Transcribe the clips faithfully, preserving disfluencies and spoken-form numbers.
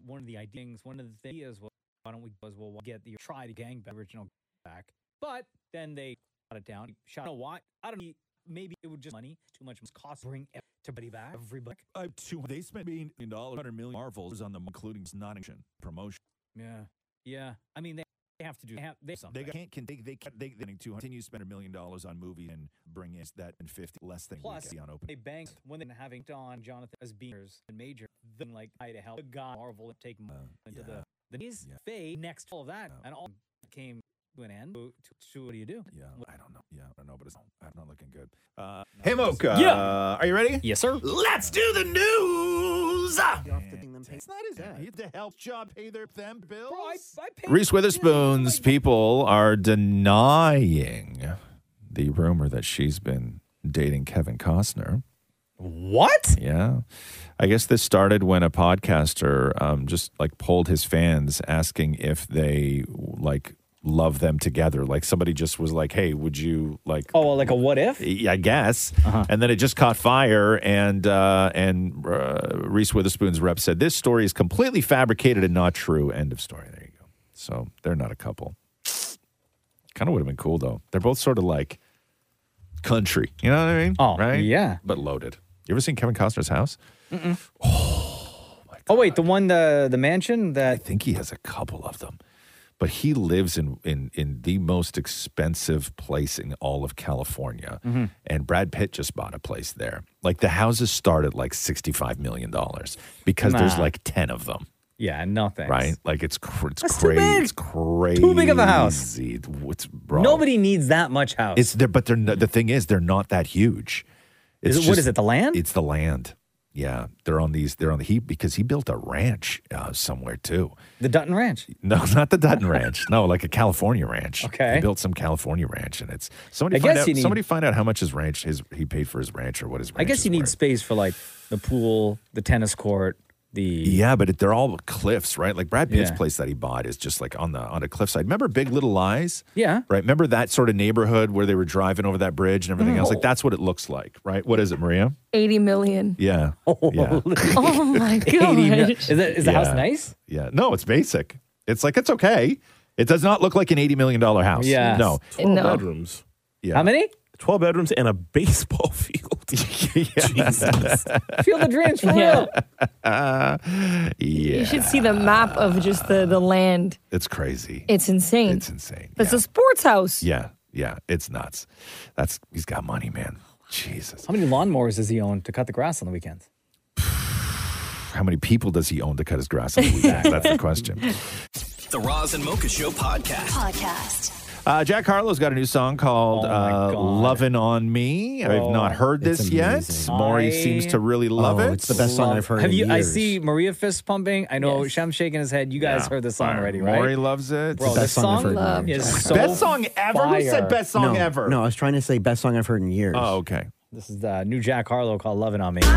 one of the ideas, one of the things was, why don't we was well we'll get the try to gang back, original back, but then they shot it down. Shot. You know why? I don't know. Maybe it would just money too much cost to bring everybody back. Everybody. Uh, two, they spent million dollars, hundred million Marvels on them, including non-action promotion. Yeah, yeah. I mean, they, they have to do. They, have, they, they can't. Can, they they can't. They they two continue to spend a million dollars on movies and bring in that and fifty less than plus we get on open. They banked when they having Don Jonathan as Beaners and Major, then like I to help the guy Marvel and take uh, into yeah. the the knees yeah. fade next all of that yeah. and all came to an end. To, to, what do you do? Yeah, I don't know. Yeah, I don't know, but it's not, not looking good. Uh, hey, Mocha. Yeah. Uh, are you ready? Yes, sir. Let's do the news. It's not his dad. The help job pay their them bills. Bro, I, I paid Reese Witherspoon's people are denying the rumor that she's been dating Kevin Costner. What? Yeah. I guess this started when a podcaster um, just like polled his fans asking if they like love them together. Like somebody just was like, hey, would you like... Oh, well, like a what if? I guess. Uh-huh. And then it just caught fire and uh, and uh, Reese Witherspoon's rep said, this story is completely fabricated and not true. End of story. There you go. So they're not a couple. Kind of would have been cool, though. They're both sort of like country. You know what I mean? Oh, right? Yeah. But loaded. You ever seen Kevin Costner's house? Mm-mm. Oh, my God. Oh, wait, the one, the, the mansion that... I think he has a couple of them. But he lives in, in, in the most expensive place in all of California. Mm-hmm. And Brad Pitt just bought a place there. Like the houses start at like sixty-five million dollars because nah. there's like ten of them. Yeah, nothing. Right? Like it's, cr- it's That's crazy. Too big. It's crazy. Too big of a house. It's, bro. Nobody needs that much house. It's there, but they're no, the thing is, they're not that huge. It's is it, just, what is it, the land? It's the land. Yeah, they're on these. They're on the he because he built a ranch uh, somewhere too. The Dutton Ranch? No, not the Dutton Ranch. No, like a California ranch. Okay, he built some California ranch, and it's somebody. I find guess out, you need, somebody find out how much his ranch his he paid for his ranch or what his. Ranch I guess you need worth. space for like the pool, the tennis court. The yeah, but it, they're all cliffs, right? Like Brad Pitt's yeah. place that he bought is just like on the on a cliffside. Remember Big Little Lies? Yeah, right. Remember that sort of neighborhood where they were driving over that bridge and everything oh. else. Like that's what it looks like, right? What is it, Maria? Eighty million. Yeah. Oh, yeah. oh my god! Is, it, is the yeah. house nice? Yeah. No, it's basic. It's like it's okay. It does not look like an eighty million dollar house. Yeah. No. Twelve no. bedrooms. Yeah. How many? Twelve bedrooms and a baseball field. Jesus. Field of dreams for Yeah. real. Uh, yeah. You should see the map of just the, the land. It's crazy. It's insane. It's insane. It's yeah. a sports house. Yeah. Yeah. It's nuts. That's he's got money, man. Jesus. How many lawnmowers does he own to cut the grass on the weekends? How many people does he own to cut his grass on the weekends? That's the question. The Roz and Mocha Show podcast. Podcast. Uh, Jack Harlow's got a new song called Oh my uh, God. Lovin' on Me. I've Oh, not heard this it's yet. amazing. Maury I- seems to really love Oh, it. it's the best song I've heard Have in you? I years. see Maria fist pumping. I know Yes. Sham's shaking his head. You guys Yeah. heard this song already, right? Maury loves it. Bro, the best this song I've song heard in years. is so best song ever? Who said fire. best song no, ever? No, I was trying to say best song I've heard in years. Oh, okay. This is the new Jack Harlow called "Lovin' on Me."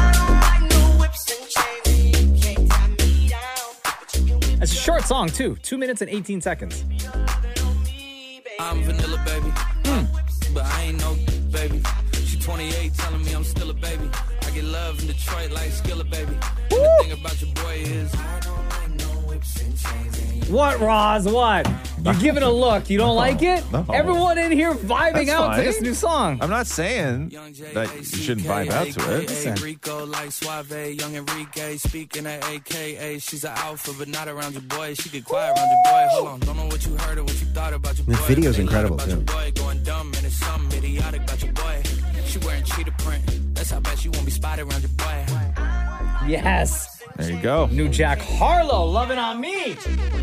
It's a short song too, two minutes and eighteen seconds. I'm vanilla, baby. Mm. But I ain't no baby. She twenty-eight telling me I'm still a baby. I get love in Detroit like Skilla, baby. And the thing about your boy is I don't like no whips and chains. What, Roz? What? You give it a look. You don't like it? No. Everyone in here vibing That's out to fine. this new song. I'm not saying that you shouldn't vibe out to it. Listen. Rico like Suave, young Enrique, speaking at A K A. She's an alpha, but not around your boy. She get quiet around your boy. Hold on, don't know what you heard or what you thought about your boy. The video's They lied incredible, about too. Your boy going dumb and it's something idiotic about your boy. She wearing cheetah print. That's how bad she won't be spotted around your boy. Yes. There you go. New Jack Harlow, "Lovin' on Me."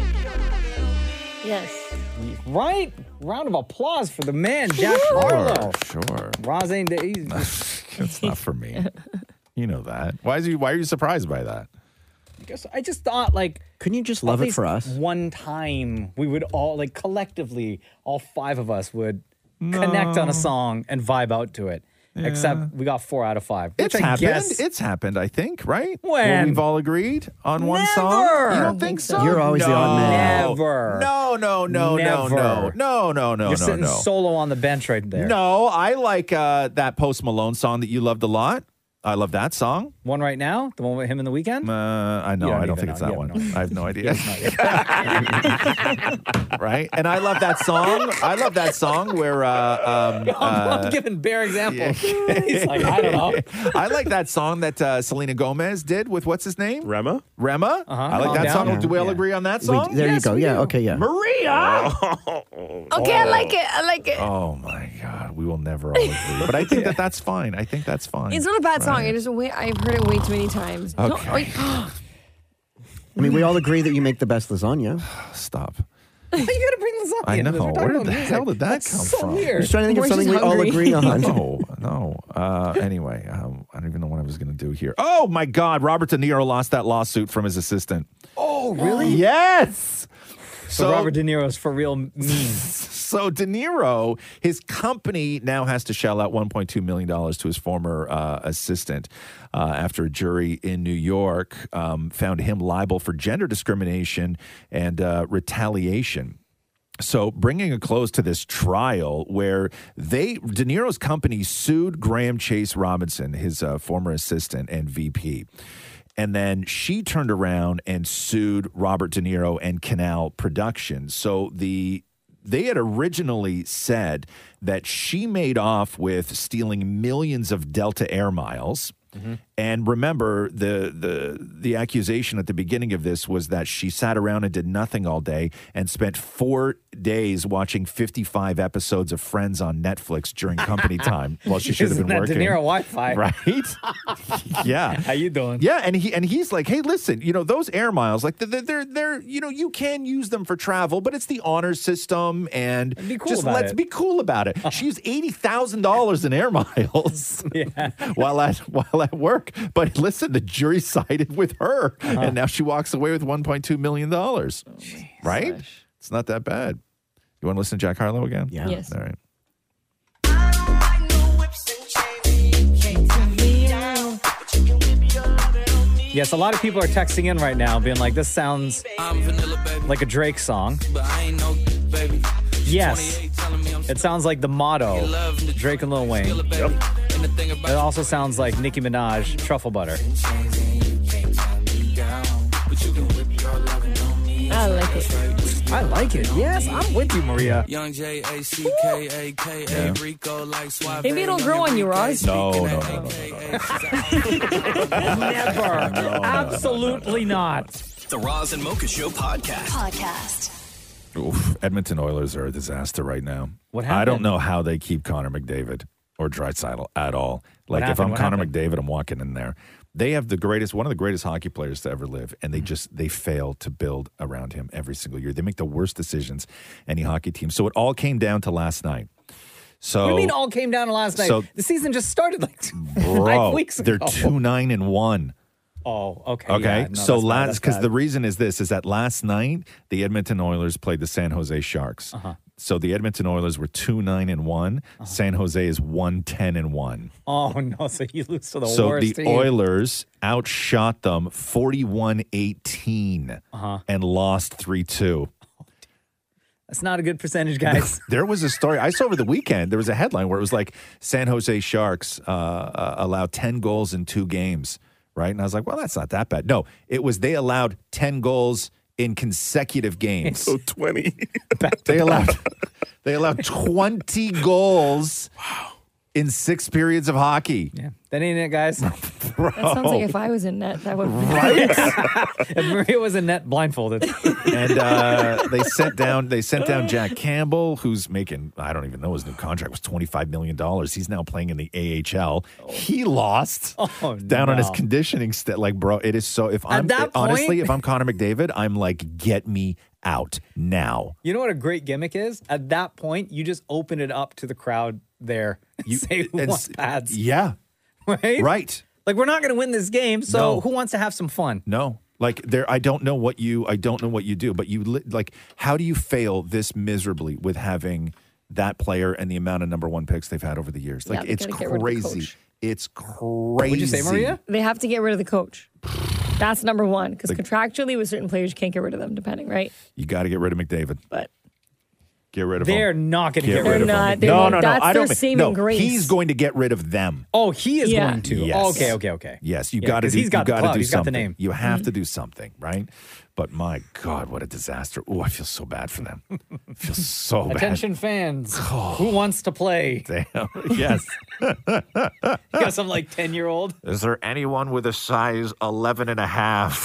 Yes. Right? Round of applause for the man, Jack Harlow. Sure. Roz ain't. he's- It's not for me. You know that. Why is he? Why are you surprised by that? I guess I just thought like Couldn't you just at love it least for us? one time we would all like collectively, all five of us would connect on a song and vibe out to it. Except we got four out of five. Which It's I happened. guess It's happened, I think, right? When? Where we've all agreed on one Never. song. You don't think so? You're always the odd man. Never. No, no, no, no, Never. no, no, no, no, You're no, sitting no. solo on the bench right there. No, I like uh, that Post Malone song that you loved a lot. I love that song. One right now, the one with him in the weekend. Uh, I know. You don't I don't even think it's know. that You one. have no I have no idea. Yeah, Right? And I love that song. I love that song where. Uh, um, I'm uh, giving bare examples. He's like, I don't know. I like that song that uh, Selena Gomez did with what's his name? Rema? Rema. Uh-huh. I like Calm that down. song. Yeah. Do we all Yeah. agree on that We- song? there Yes, you go. we Yeah. do. Okay. Yeah. Maria. Okay, I like it. I like it. Oh my God, we will never all agree. But I think that that's fine. I think that's fine. It's not a bad song. Right. I just wait. I've heard it way too many times. No, Okay. wait. I mean, we all agree that you make the best lasagna. Stop. Why you gotta bring lasagna? I into know. this? We're talking Where about the music. hell did that That's come so from? I'm Weird. just trying to think of We're something we just all hungry. agree on. No, no. Uh, anyway, um, I don't even know what I was going to do here. Oh my God, Robert De Niro lost that lawsuit from his assistant. Oh, really? Yes. So, Robert De Niro's for real mean. So De Niro, his company now has to shell out one point two million dollars to his former uh, assistant uh, after a jury in New York um, found him liable for gender discrimination and uh, retaliation. So bringing a close to this trial where they, De Niro's company sued Graham Chase Robinson, his uh, former assistant and V P. And then she turned around and sued Robert De Niro and Canal Productions. So the they had originally said that she made off with stealing millions of Delta Air miles. Mm-hmm. And remember, the, the the accusation at the beginning of this was that she sat around and did nothing all day and spent four days watching fifty-five episodes of Friends on Netflix during company time while she should have Isn't been that working. De Niro Wi-Fi? Right? Yeah. How you doing? Yeah, and he and he's like, hey, listen, you know those air miles, like they're they're, they're you know you can use them for travel, but it's the honor system, and Be cool just about let's it. be cool about it. She used eighty thousand dollars in air miles Yeah. while at while at work, but listen, the jury sided with her, Uh-huh. and now she walks away with one point two million dollars. Right? It's not that bad. You want to listen to Jack Harlow again? Yeah. Yes. All right. Yes, a lot of people are texting in right now being like, this sounds I'm vanilla, baby. like a Drake song. But I ain't no baby. Yes. twenty-eight telling me I'm It sounds like the motto, love in the Drake and Lil Wayne. Yep. And the thing about It also sounds like Nicki Minaj, Truffle Butter. I like it. I like it. Yes, I'm with you, Maria. Young J A C K A K A Rico like Suave. Maybe it'll grow on you, Roz. No, no, no, no, Never. Absolutely not. The Roz and Mocha Show podcast. Podcast. Oof, Edmonton Oilers are a disaster right now. What I happened? don't know how they keep Connor McDavid or Draisaitl at all. Like if happened? I'm What Connor happened? McDavid, I'm walking in there. They have the greatest, one of the greatest hockey players to ever live, and they Mm-hmm. just they fail to build around him every single year. They make the worst decisions any hockey team. So it all came down to last night. So What do you mean all came down to last night? So- the season just started like bro, five weeks ago. they're two nine and one. Oh, okay. Okay, yeah, no, so that's bad, last that's because bad. the reason is this is that last night the Edmonton Oilers played the San Jose Sharks. Uh-huh. So the Edmonton Oilers were two nine and one. San Jose is one ten and one. Oh no! So you lose to the So worst the team. Oilers outshot them forty-one eighteen Uh-huh. and lost three two. That's not a good percentage, guys. There was a story I saw over the weekend. There was a headline where it was like San Jose Sharks uh, uh, allowed ten goals in two games, right? And I was like, well, that's not that bad. No, it was they allowed ten goals in consecutive games. So twenty. They allowed they allowed twenty goals in six periods of hockey. Yeah, that ain't it, guys. Bro. That sounds like if I was in net, that would be Right? If Maria was in net blindfolded. And uh, they sent down they sent down Jack Campbell, who's making, I don't even know, his new contract was twenty-five million dollars. He's now playing in the A H L. He lost Oh, down on his no. conditioning stat. Like, bro, it is so if I'm that honestly, point- if I'm Connor McDavid, I'm like, get me out now. You know what a great gimmick is? At that point, you just open it up to the crowd there. You say who and wants s- pads, Yeah. right? Right. Like we're not going to win this game, so No. who wants to have some fun? No. Like there, I don't know what you, I don't know what you do, but you li- like, how do you fail this miserably with having that player and the amount of number one picks they've had over the years? Yeah, Like they it's gotta get rid of the crazy. coach. It's crazy. What'd you say, Maria? They have to get rid of the coach. That's number one, because contractually with certain players, you can't get rid of them, depending, right? You got to get rid of McDavid. But Get rid of They're him. not going to Get, get, rid rid of of not. him. They're No, like, no, no. that's I their don't. saving no, grace. he's going to get rid of them. Oh, he is Yeah. going to. Yes. Okay, okay, okay. Yes, you Yeah, got to 'cause do. he's got you the gotta clout. do He's got the something. name. You have Mm-hmm. to do something, right? But my God, what a disaster! Oh, I feel so bad for them. I feel so bad. Attention fans. Who wants to play? Damn. Yes. You got some like ten-year-old? Is there anyone with a size eleven and a half,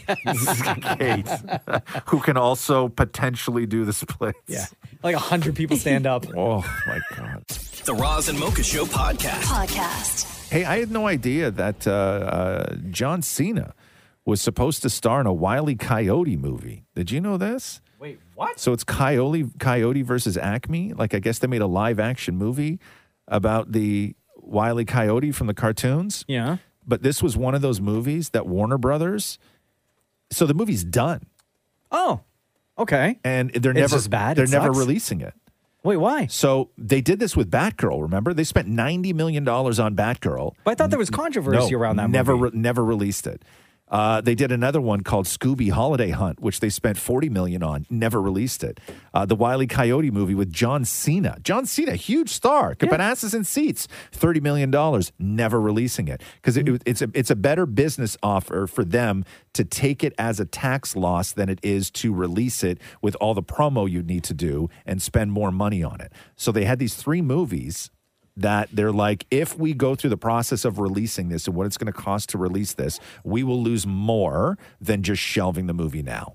Kate, who can also potentially do the splits? Yeah. Like a hundred people stand up. Oh, my God. The Roz and Mocha Show podcast. Podcast. Hey, I had no idea that uh, uh, John Cena was supposed to star in a Wile E. Coyote movie. Did you know this? Wait, what? So it's Coyote Coyote versus Acme. Like, I guess they made a live action movie about the Wile E. Coyote from the cartoons. Yeah. But this was one of those movies that Warner Brothers. So the movie's done, Oh, okay. and they're It's never just bad? They're It never sucks? releasing it. Wait, why? So they did this with Batgirl. Remember, they spent ninety million dollars on Batgirl. But I thought there was controversy No, around that never movie. Re- never released it. Uh, they did another one called Scooby Holiday Hunt, which they spent forty million dollars on, never released it. Uh, the Wile E. Coyote movie with John Cena. John Cena, huge star, could put asses in seats, thirty million dollars, never releasing it. Because it, it's, a, it's a better business offer for them to take it as a tax loss than it is to release it with all the promo you need to do and spend more money on it. So they had these three movies that they're like, if we go through the process of releasing this and what it's going to cost to release this, we will lose more than just shelving the movie now.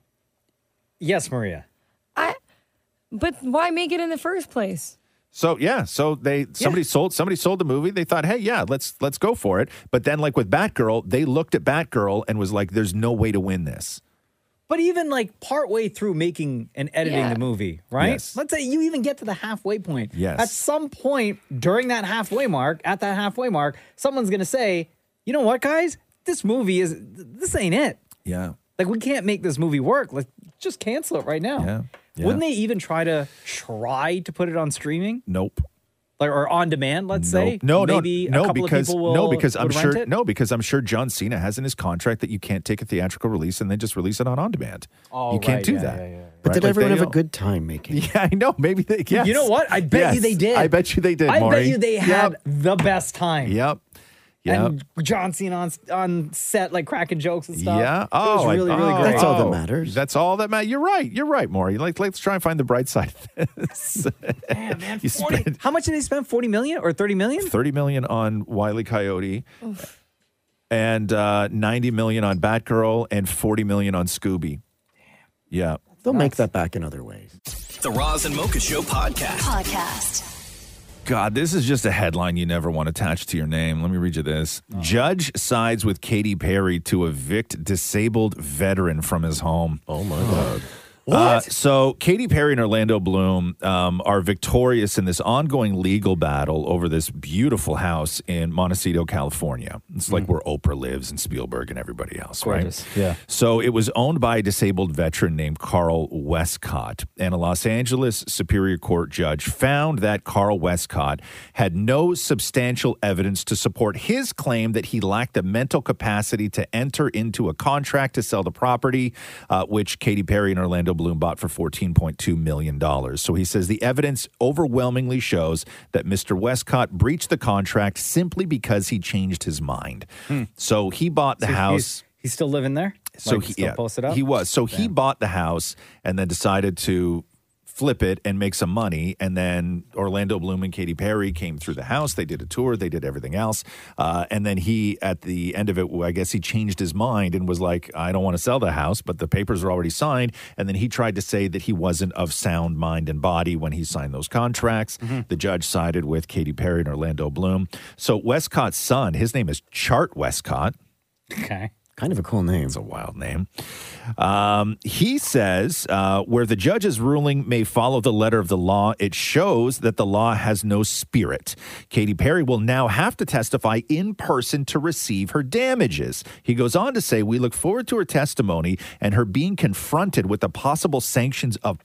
Yes, Maria. I, but why make it in the first place? So yeah, so they somebody sold somebody sold the movie. They thought, hey, yeah, let's let's go for it. But then, like with Batgirl, they looked at Batgirl and was like, "There's no way to win this." But even like partway through making and editing Yeah. the movie, right? Yes. Let's say you even get to the halfway point. Yes. At some point during that halfway mark, at that halfway mark, someone's going to say, you know what, guys? This movie is, this ain't it. Yeah, Like, we can't make this movie work. Let's just cancel it right now. yeah, yeah. Wouldn't they even try to try to put it on streaming? Nope. Like, or on demand, let's No, say? no, no, Maybe a no, couple because of people will, no, because I'm would sure rent it? no, because I'm sure John Cena has in his contract that you can't take a theatrical release and then just release it on on demand. Oh, you can't right, do yeah, that. yeah, yeah. But Right? did Like, everyone they have a don't- good time making it? Yeah, I know. Maybe they. Yes. You know what? I bet you Yes. they did. I bet you they did. I Maury. bet you they had Yep. the best time. Yep. Yep. And John Cena on on set, like cracking jokes and stuff. Yeah. it Oh, was I- really, really oh, great. That's all that oh, matters. That's all that matters. You're right. You're right, Maury. Like, let's try and find the bright side of this. Damn, man, You forty, spent- how much did they spend? Forty million or thirty million? thirty million on Wile E. Coyote, and uh, ninety million on Batgirl, and forty million on Scooby. Yeah. They'll make that back in other ways. The Roz and Mocha Show podcast. Podcast. God, this is just a headline you never want attached to your name. Let me read you this. Judge sides with Katy Perry to evict disabled veteran from his home. Oh my God. Uh, so Katy Perry and Orlando Bloom um, are victorious in this ongoing legal battle over this beautiful house in Montecito, California. It's like where Oprah lives and Spielberg and everybody else, Gorgeous, right? yeah. So it was owned by a disabled veteran named Carl Westcott, and a Los Angeles Superior Court judge found that Carl Westcott had no substantial evidence to support his claim that he lacked the mental capacity to enter into a contract to sell the property, uh, which Katy Perry and Orlando Bloom bought for fourteen point two million dollars. So he says the evidence overwhelmingly shows that Mister Westcott breached the contract simply because he changed his mind. So he bought the So house. He's, he's still living there? So Like, he still yeah, posted up? he was. So he bought the house and then decided to flip it and make some money. And then Orlando Bloom and Katy Perry came through the house. They did a tour. They did everything else. Uh, and then he, at the end of it, I guess he changed his mind and was like, I don't want to sell the house, but the papers are already signed. And then he tried to say that he wasn't of sound mind and body when he signed those contracts. The judge sided with Katy Perry and Orlando Bloom. So Westcott's son, his name is Chart Westcott. Okay. Kind of a cool name. It's a wild name. Um, he says, uh, where the judge's ruling may follow the letter of the law, it shows that the law has no spirit. Katy Perry will now have to testify in person to receive her damages. He goes on to say, we look forward to her testimony and her being confronted with the possible sanctions of perjury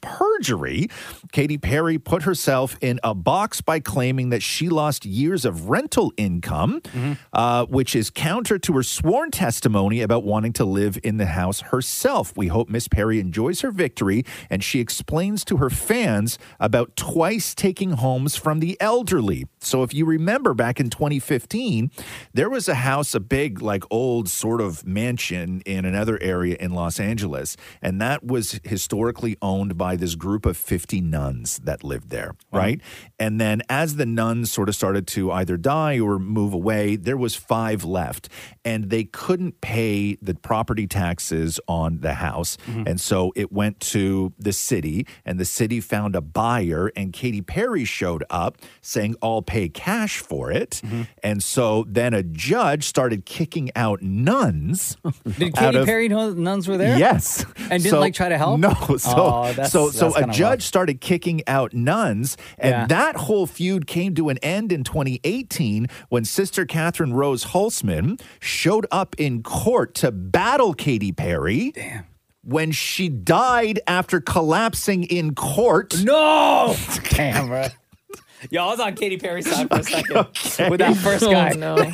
forgery. Katy Perry put herself in a box by claiming that she lost years of rental income, mm-hmm. uh, which is counter to her sworn testimony about wanting to live in the house herself. We hope Miss Perry enjoys her victory, and she explains to her fans about twice taking homes from the elderly. So if you remember back in twenty fifteen, there was a house, a big, like old sort of mansion in another area in Los Angeles, and that was historically owned by this group of fifty nuns that lived there, wow. right? And then as the nuns sort of started to either die or move away, there was five left, and they couldn't pay the property taxes on the house, mm-hmm. and so it went to the city, and the city found a buyer, and Katy Perry showed up saying, I'll pay cash for it, mm-hmm. and so then a judge started kicking out nuns. Did Katy of, Perry know nuns were there? Yes. And didn't so, like try to help? No. So, oh, that's, so, so that's a judge rough. started kicking out nuns, and Yeah. that whole feud came to an end in twenty eighteen when Sister Catherine Rose Holzman showed up in court to battle Katy Perry. Damn. When she died after collapsing in court. No! Damn, bro. Yo, I was on Katy Perry's side for a second okay. with that first guy. Oh, no.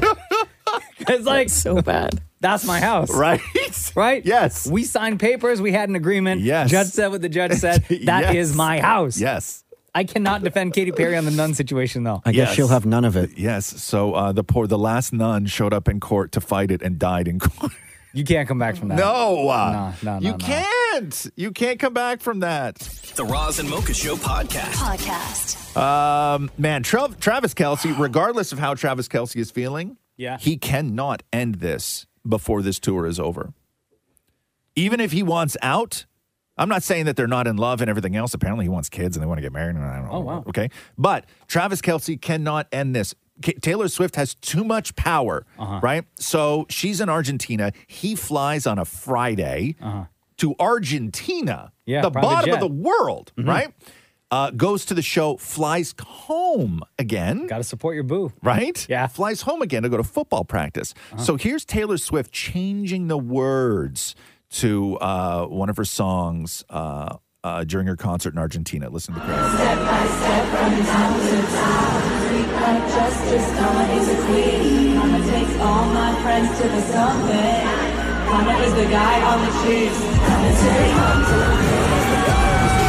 It's like, so bad. That's my house. Right? Right? Yes. We signed papers. We had an agreement. Yes. Judge said what the judge said. That Yes. is my house. Yes. I cannot defend Katy Perry on the nun situation, though. I guess Yes. she'll have none of it. Yes. So uh, the poor, the last nun showed up in court to fight it and died in court. You can't come back from that. No. Uh, No, no, no, You no. can't. You can't come back from that. The Roz and Mocha Show podcast. Podcast. Um, man, Tra- Travis Kelce, regardless of how Travis Kelce is feeling, Yeah. he cannot end this before this tour is over. Even if he wants out, I'm not saying that they're not in love and everything else. Apparently he wants kids and they want to get married. And I don't know. Oh, wow. Okay. But Travis Kelce cannot end this. K- Taylor Swift has too much power, Uh-huh. right? So she's in Argentina. He flies on a Friday Uh-huh. to Argentina, Yeah, the private bottom jet. of the world, Mhm. right? Uh, goes to the show, flies home again. Got to support your boo. Right? Yeah. Flies home again to go to football practice. Uh-huh. So here's Taylor Swift changing the words to uh, one of her songs uh, uh, during her concert in Argentina. Listen to the crowd. Step by step from town to town, street like justice, Mama is a queen. Mama takes all my friends to the summit. Mama is the guy on the Chiefs. Mama take home to the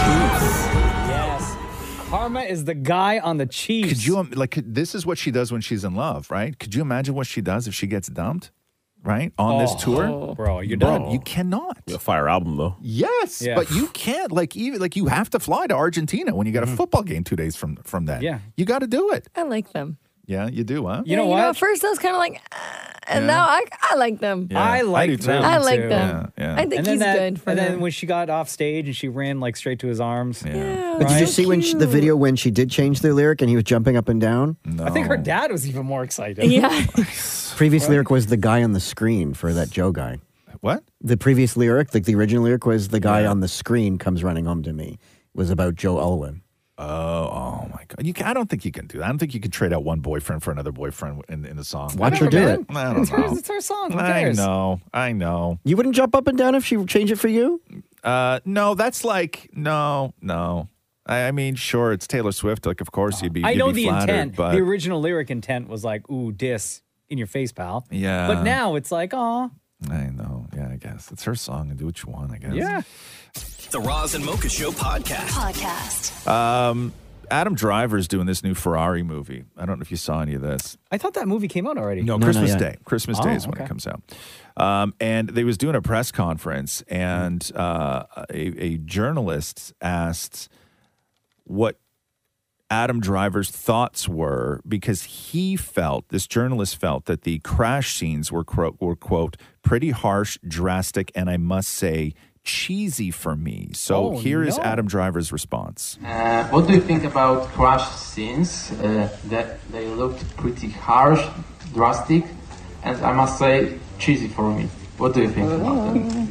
Yes. Karma is the guy on the Chiefs. Could you, um, like, could- this is what she does when she's in love, right? Could you imagine what she does if she gets dumped, right? On this Oh, tour? Bro, you're Bro, done. you cannot. A fire album, though. Yes, Yeah. but you can't. Like even like you have to fly to Argentina when you got a football game two days from from that. Yeah. you got to do it. I like them. Yeah, you do, huh? You know Yeah, what? at first I was kind of like, ah, and Yeah. now I, I like them. Yeah, I like do too. them. I like too. them. Yeah, yeah. I think And then he's that, good for and them. then when she got off stage and she ran like straight to his arms. Yeah. yeah, But did you so see when she, the cute. video when she did change the lyric and he was jumping up and down? No. I think her dad was even more excited. Yeah. Previous lyric was the guy on the screen for that Joe guy. What? The previous lyric, like the original lyric, was the guy Yeah. on the screen comes running home to me. Was about Joe Alwyn. Oh, oh my God! You can, I don't think you can do that. I don't think you can trade out one boyfriend for another boyfriend in, in the song. Watch her do Whatever, it. man. I don't It's know. her, it's her song. Who I cares? know. I know. You wouldn't jump up and down if she changed it for you? Uh, no, that's like no, no. I, I mean, sure, it's Taylor Swift. Like, of course, you'd be. I you'd know be the flattered, intent. but The original lyric intent was like, ooh, diss in your face, pal. yeah. But now it's like, oh, I know. Yeah, I guess it's her song, and do what you want. I guess. yeah. The Roz and Mocha Show podcast. Podcast. Um, Adam Driver's doing this new Ferrari movie. I don't know if you saw any of this. I thought that movie came out already. No, No, Christmas not Day. yet. Christmas Oh, Day is when okay. it comes out. Um, and they was doing a press conference, and uh, a, a journalist asked what Adam Driver's thoughts were, because he felt, this journalist felt, that the crash scenes were, quote, were, quote, pretty harsh, drastic, and I must say, cheesy for me. So Oh, here is no. Adam Driver's response. Uh, what do you think about crash scenes? Uh, that they looked pretty harsh, drastic, and I must say cheesy for me. What do you think about them?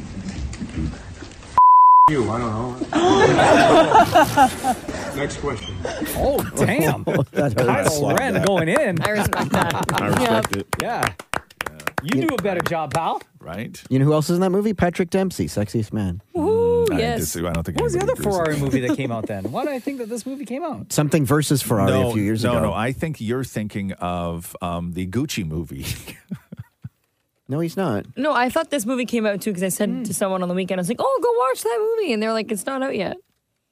You, I don't know. Next question. Oh, damn. That hurts. Kylo Ren going in. I respect that. I respect it. Yeah. You do a better job, pal. Right? You know who else is in that movie? Patrick Dempsey, sexiest man. Ooh. Ooh, I, yes. dis- I don't think What was the anybody other agrees. Ferrari movie that came out then? Why do I think that this movie came out? Something versus Ferrari no, a few years no, ago. No, I think you're thinking of um, the Gucci movie. No, he's not. No, I thought this movie came out too because I said Hmm. to someone on the weekend, I was like, "Oh, go watch that movie," and they're like, "It's not out yet."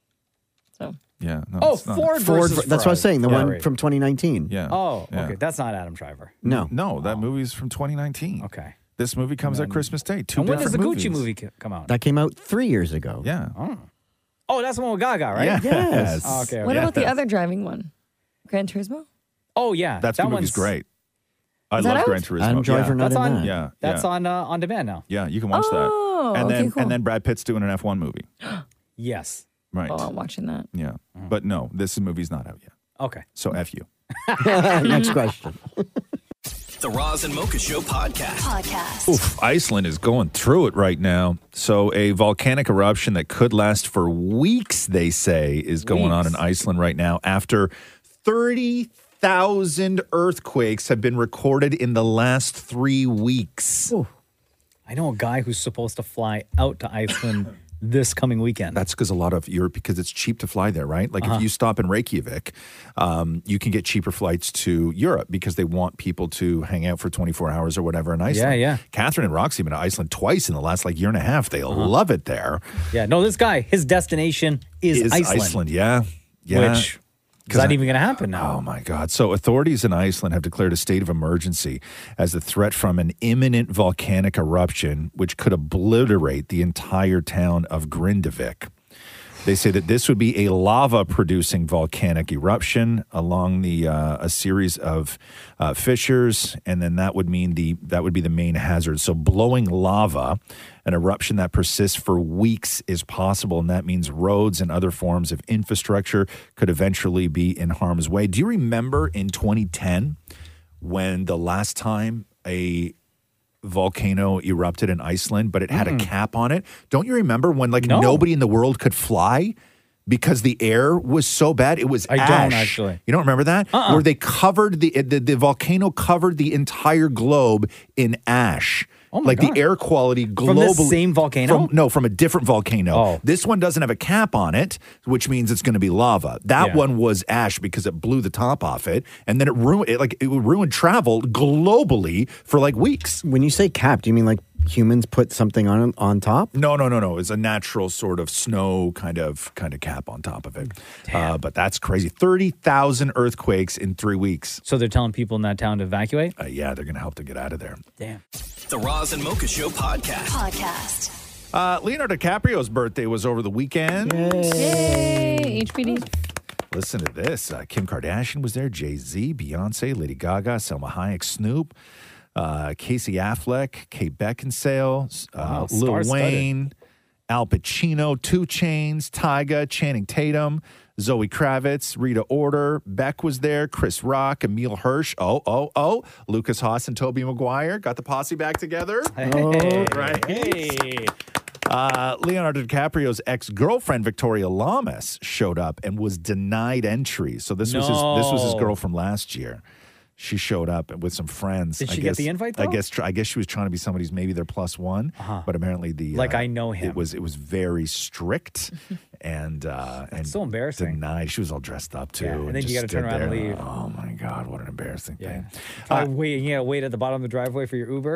So. Yeah. No, Oh, it's not. Ford Ford. versus That's what I was Ferrari. saying. The Yeah, one right. from twenty nineteen. Yeah. Oh, Yeah. okay. That's not Adam Driver. No. No, that movie's from twenty nineteen. Okay. This movie comes at Christmas Day. Two And when does the different Gucci movies. movie c- come out? That came out three years ago. Yeah. Oh. Oh, that's the one with Gaga, right? Yes. Yes. Oh, okay. okay. What about the other driving one? Gran Turismo? Oh, yeah. That's that the movie's one's great. I Is that love out? Gran Turismo. Adam Driver yeah. not That's in on. that. Yeah. That's yeah. on uh, on demand now. Yeah, you can watch Oh, that. And okay, then cool. and then Brad Pitt's doing an F one movie. Yes. Right. Oh, I'm watching that. Yeah. But no, this movie's not out yet. Okay. So F you. Next question. The Roz and Mocha Show podcast. Podcast. Oof, Iceland is going through it right now. So a volcanic eruption that could last for weeks, they say, is going on in Weeks. Iceland right now after thirty thousand earthquakes have been recorded in the last three weeks. I know a guy who's supposed to fly out to Iceland this coming weekend. That's because a lot of Europe, because it's cheap to fly there, right? Like Uh-huh. if you stop in Reykjavik, um, you can get cheaper flights to Europe because they want people to hang out for twenty-four hours or whatever in Iceland. Yeah, yeah. Catherine and Roxy have been to Iceland twice in the last like year and a half. They love it there. Yeah. No, this guy, his destination is, Is Iceland. yeah. Yeah. Which is not I- even going to happen now. Oh my God. So authorities in Iceland have declared a state of emergency as the threat from an imminent volcanic eruption, which could obliterate the entire town of Grindavik. They say that this would be a lava-producing volcanic eruption along the uh, a series of uh, fissures, and then that would mean the that would be the main hazard. So blowing lava, an eruption that persists for weeks, is possible, and that means roads and other forms of infrastructure could eventually be in harm's way. Do you remember in twenty ten when the last time a volcano erupted in Iceland, but it had Mm. a cap on it? Don't you remember when like No. nobody in the world could fly because the air was so bad? It was I ash. don't, actually. You don't remember that? Uh-uh. Where they covered the, the the volcano covered the entire globe in ash. Oh my like God. the air quality globally. From the same volcano? From, no, from a different volcano. Oh. This one doesn't have a cap on it, which means it's going to be lava. That Yeah. one was ash because it blew the top off it, and then it ruined it. Like it ruined travel globally for like weeks. When you say cap, do you mean like humans put something on on top? No, no, no, no. It's a natural sort of snow kind of kind of cap on top of it. Uh, but that's crazy. Thirty thousand earthquakes in three weeks. So they're telling people in that town to evacuate? Uh, yeah, they're going to help to get out of there. Damn. The Roz and Mocha Show podcast. Podcast. Uh, Leonardo DiCaprio's birthday was over the weekend. Yay, H P D. Listen to this. Uh, Kim Kardashian was there, Jay-Z, Beyonce, Lady Gaga, Selma Hayek, Snoop, uh, Casey Affleck, Kate Beckinsale, uh, Wow, Lil star-studded. Wayne, Al Pacino, Two Chainz, Tyga, Channing Tatum, Zoe Kravitz, Rita Ora, Beck was there, Chris Rock, Emile Hirsch, oh, oh, oh, Lucas Haas and Tobey Maguire got the posse back together. Hey, right. Hey. Uh, Leonardo DiCaprio's ex-girlfriend Victoria Lamas showed up and was denied entry. So this was his this was his No. girl from last year. She showed up with some friends. Did I she guess, get the invite, I though? guess tr- I guess she was trying to be somebody's maybe their plus one, Uh-huh. but apparently the Like uh, I know him. It was it was very strict and uh, and so embarrassing. Denied. She was all dressed up too. Yeah, and then you just gotta turn stood around and there. leave. Oh my God, what an embarrassing Yeah. thing. Uh, wait, you gotta wait at the bottom of the driveway for your Uber?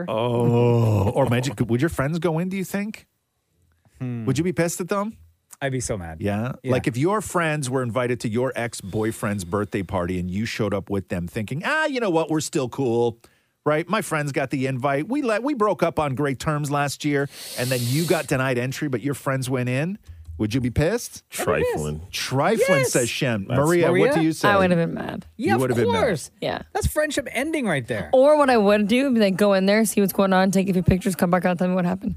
Oh, or magic. Would your friends go in? Do you think? Would you be pissed at them? I'd be so mad. Yeah? Yeah. Like if your friends were invited to your ex-boyfriend's birthday party and you showed up with them thinking, ah, you know what, we're still cool, right? My friends got the invite. We let we broke up on great terms last year, and then you got denied entry, but your friends went in. Would you be pissed? Trifling. Trifling, Yes. says Shem. That's- Maria, Maria? what do you say? I would have been mad. Yeah, You would of have been mad. course. Yeah. That's friendship ending right there. Or what I would do, be like, go in there, see what's going on, take a few pictures, come back out, tell me what happened.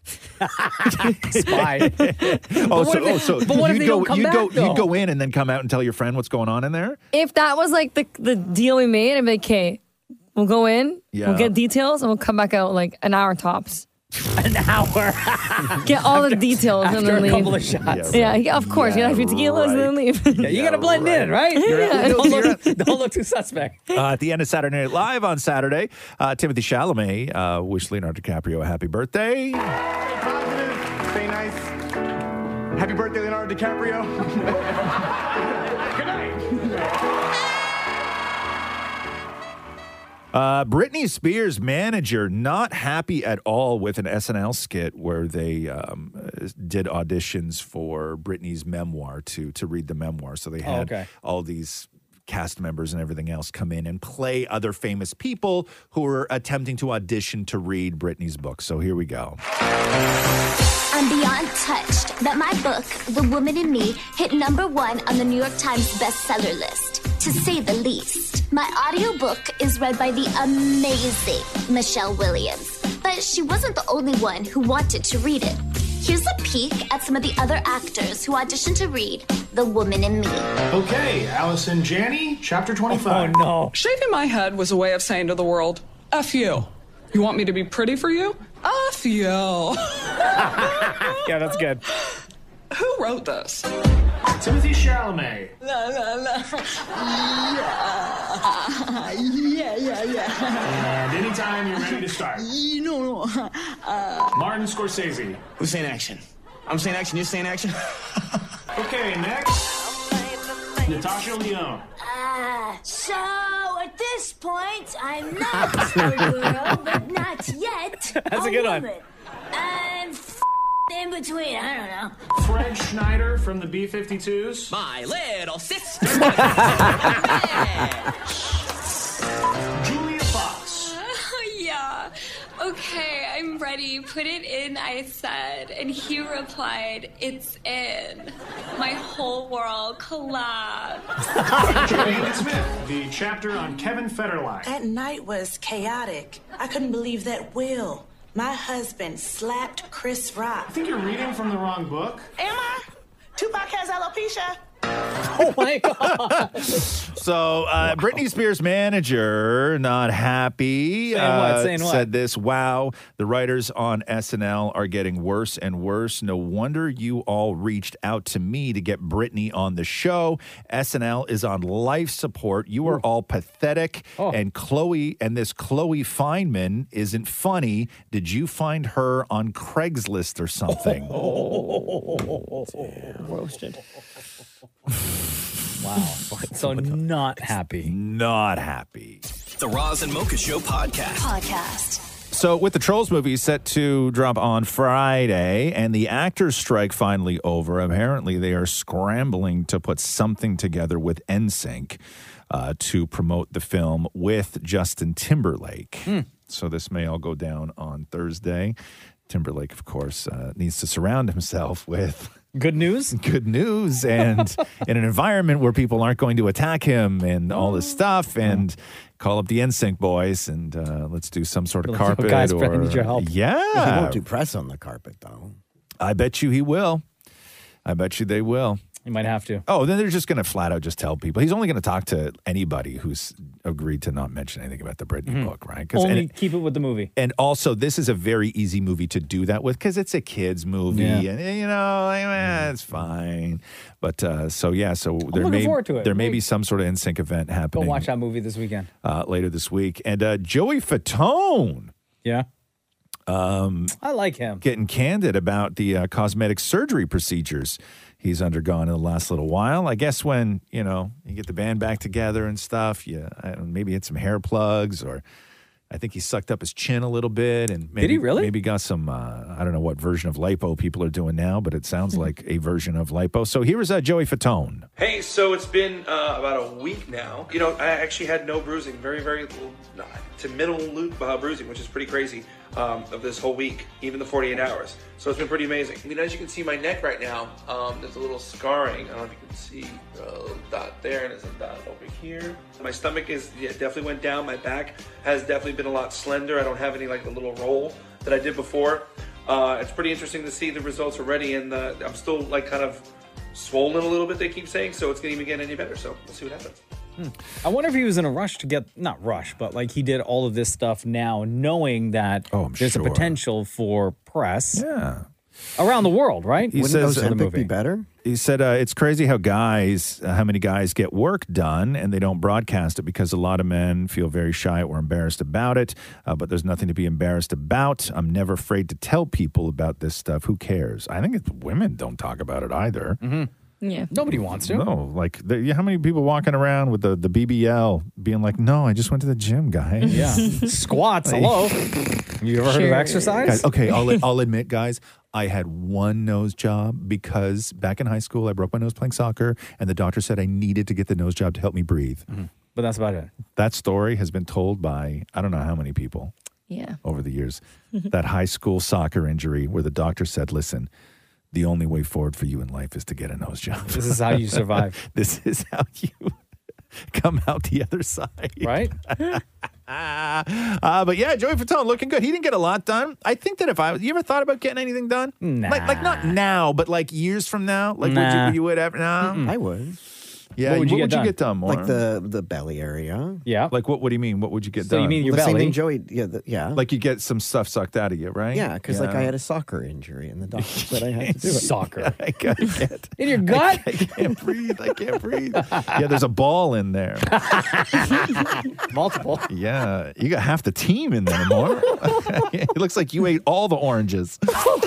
Spy. Oh, what so, if they- oh, so but what if you'd they go, don't come you'd back, go, though? you'd go in and then come out and tell your friend what's going on in there? If that was like the the deal we made, I'd be like, okay, we'll go in, Yeah. we'll get details, and we'll come back out like an hour tops. An hour. Get all the details and After then a leave. couple of shots. Yeah, yeah, of course. Yeah, you have your tequilas and then leave. Yeah, you gotta blend in, right? You're Yeah. don't, look, don't look too suspect. Uh, at the end of Saturday Night Live on Saturday, uh, Timothy Chalamet uh, wished Leonardo DiCaprio a happy birthday. Stay positive. Stay nice. Happy birthday, Leonardo DiCaprio. Good night. Uh, Britney Spears' manager not happy at all with an S N L skit where they um, uh, did auditions for Britney's memoir to to read the memoir. So they Oh, had okay. all these cast members and everything else come in and play other famous people who were attempting to audition to read Britney's book. So here we go. I'm beyond touched that my book, The Woman in Me, hit number one on the New York Times bestseller list, to say the least. My audiobook is read by the amazing Michelle Williams, but she wasn't the only one who wanted to read it. Here's a peek at some of the other actors who auditioned to read The Woman in Me. Okay, Allison Janney, chapter twenty-five. Oh, no. Shaving my head was a way of saying to the world, F you. You want me to be pretty for you? F you. Yeah, that's good. Who wrote this? Timothy Chalamet. La, la, la. Yeah. Yeah, yeah, yeah. And anytime you're ready to start. No, no. Uh, Martin Scorsese. Who's saying action? I'm saying action, you're saying action? Okay, next. Natasha Lyonne. Uh, so at this point, I'm not a girl, but not yet. That's a good one. woman. And f- in between, I don't know. Fred Schneider from the B fifty-twos. My little sister. Julia Fox. Yeah. Okay, I'm ready. Put it in, I said. And he replied, it's in. My whole world collapsed. Jane Smith, the chapter on Kevin Federline. That night was chaotic. I couldn't believe that Will, my husband, slapped Chris Rock. I think you're reading from the wrong book. Am I? Tupac has alopecia. Oh, my God. So, uh, Britney Spears' manager, not happy, Saying uh, what? Saying what? said this, wow, the writers on S N L are getting worse and worse. No wonder you all reached out to me to get Britney on the show. S N L is on life support. You are all pathetic. Oh. And Chloe, and this Chloe Feynman isn't funny. Did you find her on Craigslist or something? Oh, roasted. Wow. So not happy. Not happy. The Roz and Mocha Show podcast. Podcast. So, with the Trolls movie set to drop on Friday and the actors' strike finally over, apparently they are scrambling to put something together with N Sync uh, to promote the film with Justin Timberlake. Hmm. So, this may all go down on Thursday. Timberlake, of course, uh, needs to surround himself with good news. Good news, and in an environment where people aren't going to attack him and all this stuff, and call up the N Sync boys and uh, let's do some sort of Let's go, carpet. guys, or, I need your help. Yeah, He won't do press on the carpet, though. I bet you he will. I bet you they will. You might have to. Oh, then they're just going to flat out just tell people. He's only going to talk to anybody who's agreed to not mention anything about the Britney Mhm. book, right? 'Cause- Only and, keep it with the movie. and also, this is a very easy movie to do that with because it's a kid's movie, Yeah. and you know, like, eh, it's fine. But uh, so yeah, so there looking may forward to it. there may Wait. be some sort of N Sync event Go happening. watch that movie this weekend. uh, later this week, and uh, Joey Fatone. Yeah. Um, I like him. Getting candid about the uh, cosmetic surgery procedures he's undergone in the last little while. I guess when, you know, you get the band back together and stuff, you I don't know, maybe hit some hair plugs, or I think he sucked up his chin a little bit. And maybe, Did he really? Maybe got some, uh, I don't know what version of lipo people are doing now, but it sounds like a version of lipo. So here is uh, Joey Fatone. Hey, so it's been uh, about a week now. You know, I actually had no bruising, very, very little to minimal uh, bruising, which is pretty crazy um, of this whole week, even the forty-eight hours. So it's been pretty amazing. I mean, as you can see, my neck right now, um, there's a little scarring. I don't know if you can see a little dot there, and there's a dot over here. My stomach is yeah, definitely went down. My back has definitely been a lot slender. I don't have any like the little roll that I did before. Uh, it's pretty interesting to see the results already, and the, I'm still like kind of swollen a little bit, they keep saying, so it's going to even get any better. So we'll see what happens. Hmm. I wonder if he was in a rush to get, not rush, but like he did all of this stuff now, knowing that Oh, I'm there's sure. a potential for press. Yeah. Around the world, right? He Wouldn't says Ozempic be better? He said uh, it's crazy how guys, uh, how many guys get work done and they don't broadcast it because a lot of men feel very shy or embarrassed about it. Uh, but there's nothing to be embarrassed about. I'm never afraid to tell people about this stuff. Who cares? I think it's, women don't talk about it either. Mm-hmm. Yeah. Nobody wants to. No, like the, yeah, how many people walking around with the, the B B L being like, no, I just went to the gym, guys. Yeah. Squats, hello. Have you ever heard of exercise? Guys, okay, I'll, I'll admit, guys, I had one nose job because back in high school, I broke my nose playing soccer, and the doctor said I needed to get the nose job to help me breathe. Mm-hmm. But that's about it. That story has been told by, I don't know how many people Yeah. over the years. That high school soccer injury where the doctor said, listen, the only way forward for you in life is to get a nose job. This is how you survive. This is how you come out the other side. Right? uh, but yeah, Joey Fatone looking good. He didn't get a lot done. I think that if I, you ever thought about getting anything done? Nah. Like, like not now, but like years from now? Like, Nah. would you, you would ever? No? I would. Yeah, What would you get would done? you get done more? Like the the belly area. Yeah. Like what? What do you mean? What would you get So done? you mean your the same belly? thing Joey, yeah, the, yeah. Like you get some stuff sucked out of you, right? yeah, because like I had a soccer injury and the doctor said I had to do it. Soccer. I can't get. In your gut? I can't breathe. I can't breathe. Yeah, there's a ball in there. Multiple. Yeah, you got half the team in there, more. It looks like you ate all the oranges.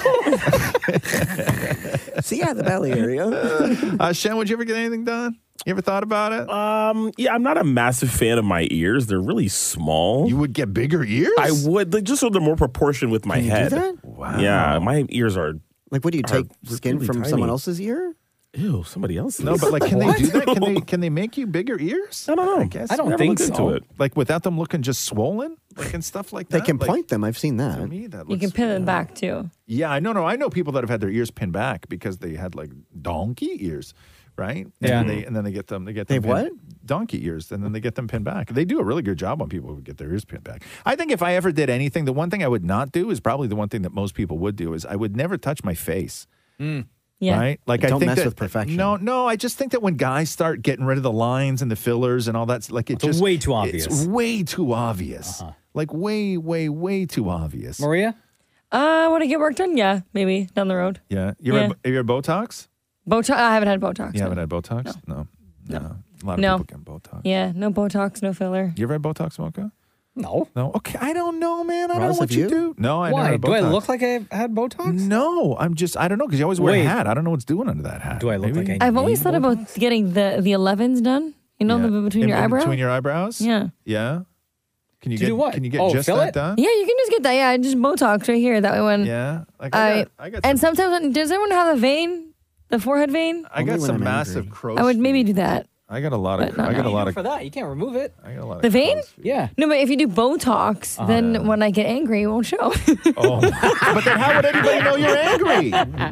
So yeah, the belly area. Uh, Shen, would you ever get anything done? You ever thought about it? Um, yeah, I'm not a massive fan of my ears. They're really small. You would get bigger ears? I would, like, just so they're more proportioned with my Can you head. do that? Wow. Yeah, my ears are. Like, what do you are take skin really from tiny. someone else's ear? Ew, somebody else's. No, but like, can they do that? Can they can they make you bigger ears? I don't know. I guess I don't Never think looked so. into it. like without them looking just swollen, like and stuff like They that. can Like, point them. I've seen To that. me, that You looks, can pin it back too. Yeah, I know. No, I know people that have had their ears pinned back because they had like donkey ears, right? And Yeah. then they, and then they get them. They get They them have pinned- Donkey ears, and then they get them pinned back. They do a really good job on people who get their ears pinned back. I think if I ever did anything, the one thing I would not do is probably the one thing that most people would do is I would never touch my face. Yeah. Right? Like Don't I think mess that, with perfection. No, no. I just think that when guys start getting rid of the lines and the fillers and all that, like it It's just way too obvious. It's way too obvious. Like way, way, way too obvious. Maria? Uh, want to get work done? Yeah, maybe down the road. Yeah. You Yeah. ever, have you ever Botox? Botox. I haven't had Botox. You no. haven't had Botox? No. No. A lot of No. people get Botox. Yeah, no Botox, no filler. You ever had Botox, Mocha? No. No. Okay. I don't know, man. I don't know Roz, what have you you? do. No, I never Why? had Do I Botox. look like I had Botox? No, I'm just, I don't know, because you always wear Wait. a hat. I don't know what's doing under that hat. Do I look Maybe- like I I've always need thought Botox? about getting the the elevens done. You know, Yeah. the between In- your in eyebrows. Between your eyebrows? Yeah. Yeah. Can you To get do what? Can you get Oh, just fill that it? done? Yeah, you can just get that. Yeah, just Botox right here. That way when Yeah. Like I, I got, I got and some, sometimes does everyone have a vein, the forehead vein? I got Only when some I'm massive angry. crow's I would maybe feet. do that. I got a lot of. But not I got a now. lot of. For that, you can't remove it. I got a lot of The vein? crow's feet. Yeah. No, but if you do Botox, then when I get angry, it won't show. Oh, but then how would anybody know you're angry?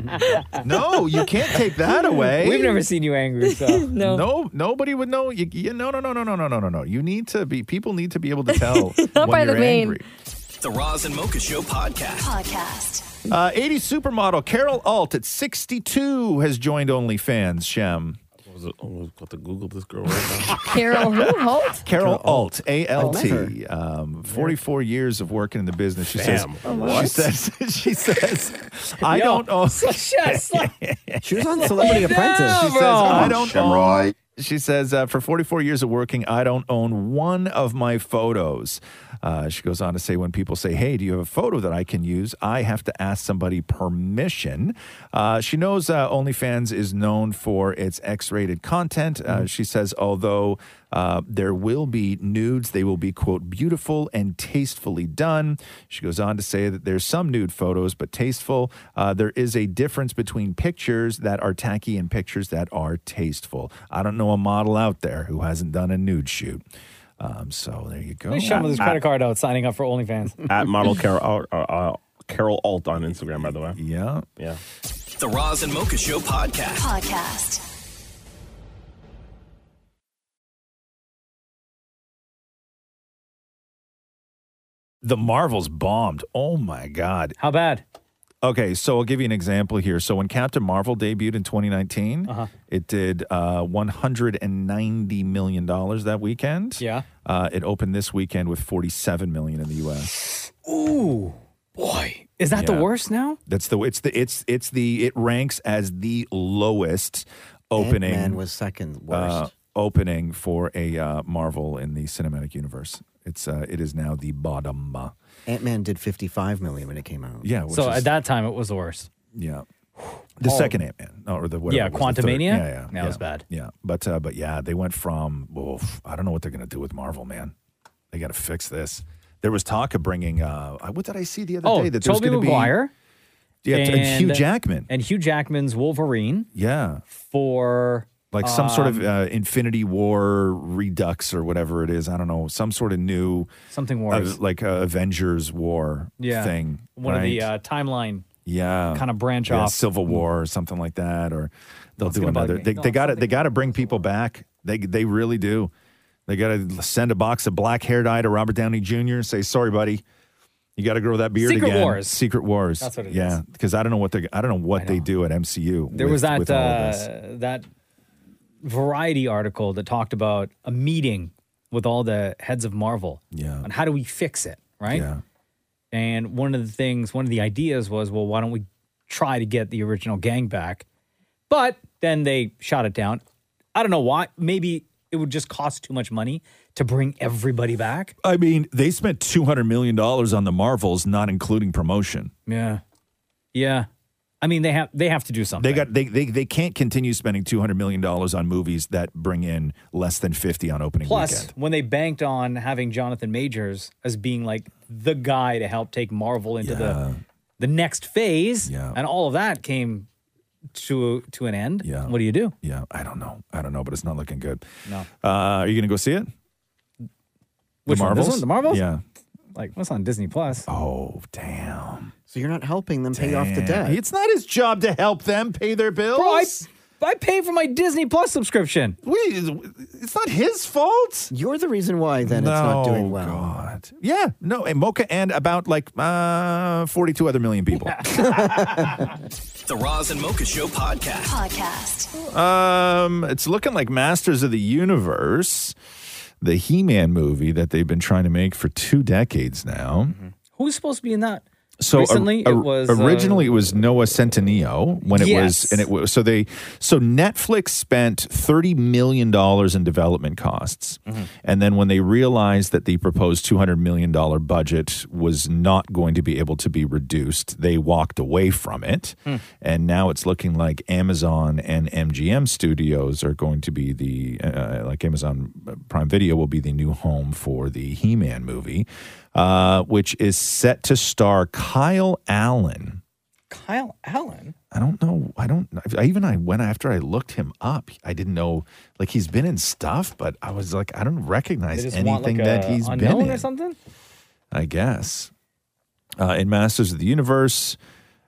No, you can't take that away. We've never seen you angry, so. no. No, nobody would know. You, you, no, no, no, no, no, no, no, no, no. You need to be. People need to be able to tell Not when by the you're vein. angry. The Roz and Mocha Show podcast. Podcast. Uh, eighties supermodel Carol Alt at sixty-two has joined OnlyFans. Shem. Was it, oh, I was about to Google this girl right now. Carol who? Holt? Carol Alt, A L I met T. Um, forty-four years of working in the business. She says. Damn. She says. She says. I Yo, don't own. Just like- She was on Celebrity Apprentice. She bro. says, I don't Shamroy. own, she says, uh, for forty-four years of working, I don't own one of my photos. Uh, she goes on to say, when people say, hey, do you have a photo that I can use? I have to ask somebody permission. Uh, she knows uh, OnlyFans is known for its X-rated content. Uh, she says, although uh, there will be nudes, they will be, quote, beautiful and tastefully done. She goes on to say that there's some nude photos, but tasteful. Uh, there is a difference between pictures that are tacky and pictures that are tasteful. I don't know a model out there who hasn't done a nude shoot. Um, so there you go. Let me show him his credit card out signing up for OnlyFans. At model Carol, uh, uh, Carol Alt on Instagram, by the way. Yeah. Yeah. The Roz and Mocha Show podcast. Podcast. The Marvels bombed. Oh my God. How bad? Okay, so I'll give you an example here. So when Captain Marvel debuted in twenty nineteen, Uh-huh. it did uh, one hundred ninety million dollars that weekend. Yeah. Uh, it opened this weekend with forty-seven million dollars in the U S. Ooh, boy. Is that Yeah. the worst now? That's the it's the it's it's the it ranks as the lowest opening. Ant-Man was second worst. Uh, opening for a uh, Marvel in the cinematic universe. It's uh, it is now the bottom. Uh, Ant-Man did fifty-five million when it came out. yeah. Which So is, at that time, it was the worst. yeah. The Oh. second Ant-Man, oh, or the whatever Yeah, it was, the third. Quantumania? Yeah, yeah, That yeah. was bad. Yeah, but uh, but yeah, they went from. Oof, I don't know what they're going to do with Marvel, man. They got to fix this. There was talk of bringing. Uh, what did I see the other Oh, day? That there's Tobey going to be. Maguire. Yeah, and Hugh Jackman. And Hugh Jackman's Wolverine Yeah, for like some sort of um, uh, Infinity War Redux or whatever it is. I don't know, some sort of new something Wars. uh, like uh, Avengers War yeah. thing. One of the right? uh, timeline yeah, kind of branch yeah, off. Civil War or something like that, or they'll It's do gonna bug another. me. They, No, they got to something- they got to bring people back. They they really do. They got to send a box of black hair dye to Robert Downey Junior and say, "Sorry, buddy, you got to grow that beard Secret again." Wars. Secret Wars. That's what it yeah, because I don't know what they I don't know what they do at M C U. There with, was that with all of this. uh, that Variety article that talked about a meeting with all the heads of Marvel. Yeah. On how do we fix it, right? Yeah. And one of the things, one of the ideas was, well, why don't we try to get the original gang back? But then they shot it down. I don't know why. Maybe it would just cost too much money to bring everybody back. I mean, they spent two hundred million dollars on the Marvels, not including promotion. Yeah. Yeah. I mean, they have they have to do something. They got they they, they can't continue spending two hundred million dollars on movies that bring in less than fifty on opening Plus, weekend. when they banked on having Jonathan Majors as being like the guy to help take Marvel into the the next phase, and all of that came to to an end. Yeah. What do you do? Yeah, I don't know. I don't know, but it's not looking good. No. Uh, are you going to go see it? Which the one? Marvels? This one? The Marvels? Yeah. Like, what's on Disney Plus? Oh, damn. So you're not helping them pay off the debt. It's not his job to help them pay their bills. Bro, I, I pay for my Disney Plus subscription. Wait, it's not his fault. You're the reason why then it's not No, doing well. God. Yeah, no, and Mocha and about like uh, forty-two other million people. The Roz and Mocha Show podcast. Podcast. Um, it's looking like Masters of the Universe, the He-Man movie that they've been trying to make for two decades now. Who's supposed to be in that? So recently, or- it was originally uh, it was Noah Centineo when it Yes. was and it was so they so Netflix spent thirty million dollars in development costs, Mm-hmm. and then when they realized that the proposed two hundred million dollar budget was not going to be able to be reduced, they walked away from it, Hmm. and now it's looking like Amazon and M G M Studios are going to be the uh, like Amazon Prime Video will be the new home for the He-Man movie. Uh, which is set to star Kyle Allen. Kyle Allen. I don't know. I don't. I even I went after I looked him up. I didn't know like he's been in stuff, but I was like, I don't recognize They just anything want, like, that a he's been unknown in. or something? I guess. Uh, in Masters of the Universe,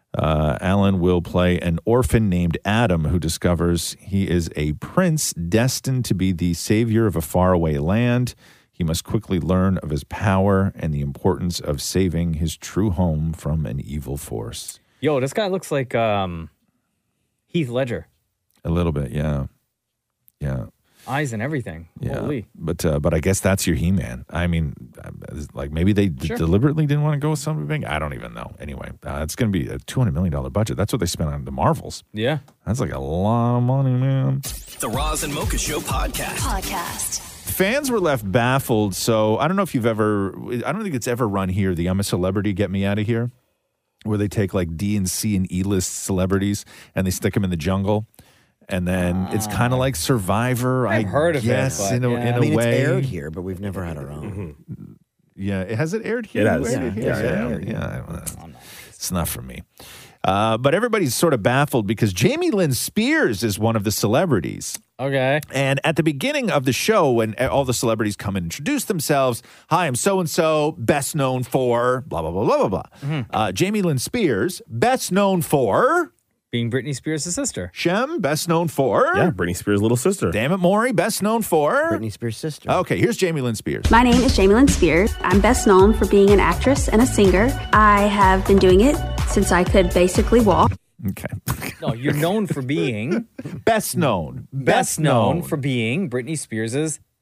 uh, Alan will play an orphan named Adam who discovers he is a prince destined to be the savior of a faraway land. He must quickly learn of his power and the importance of saving his true home from an evil force. Yo, this guy looks like um, Heath Ledger. A little bit, yeah. Yeah. Eyes and everything. Yeah, Holy. but uh, but I guess that's your He-Man. I mean, uh, like maybe they d- Sure. deliberately didn't want to go with something big. I don't even know. Anyway, uh, it's going to be a two hundred million dollar budget. That's what they spent on the Marvels. Yeah, that's like a lot of money, man. The Roz and Mocha Show podcast. Podcast. Fans were left baffled. So I don't know if you've ever. I don't think it's ever run here. The I'm a Celebrity, Get Me Out of Here, where they take like D and C and E list celebrities and they stick them in the jungle. And then it's kind of like Survivor, I've I heard of it, guess, but in a, yeah. in I mean, a way. it's aired here, but we've never had our own. Yeah, it has it aired here? It has. You aired Yeah, here? yeah, yeah, yeah. yeah, I don't know. It's not for me. Uh, but everybody's sort of baffled because Jamie Lynn Spears is one of the celebrities. Okay. And at the beginning of the show, when all the celebrities come and introduce themselves, hi, I'm so and so, best known for blah, blah, blah, blah, blah, blah. Mm-hmm. Uh, Jamie Lynn Spears, best known for being Britney Spears' sister. Shem, best known for Yeah, Britney Spears' little sister. Damn it, Maury, best known for Britney Spears' sister. Okay, here's Jamie Lynn Spears. My name is Jamie Lynn Spears. I'm best known for being an actress and a singer. I have been doing it since I could basically walk. Okay. No, you're known for being best known. best known for being Britney Spears'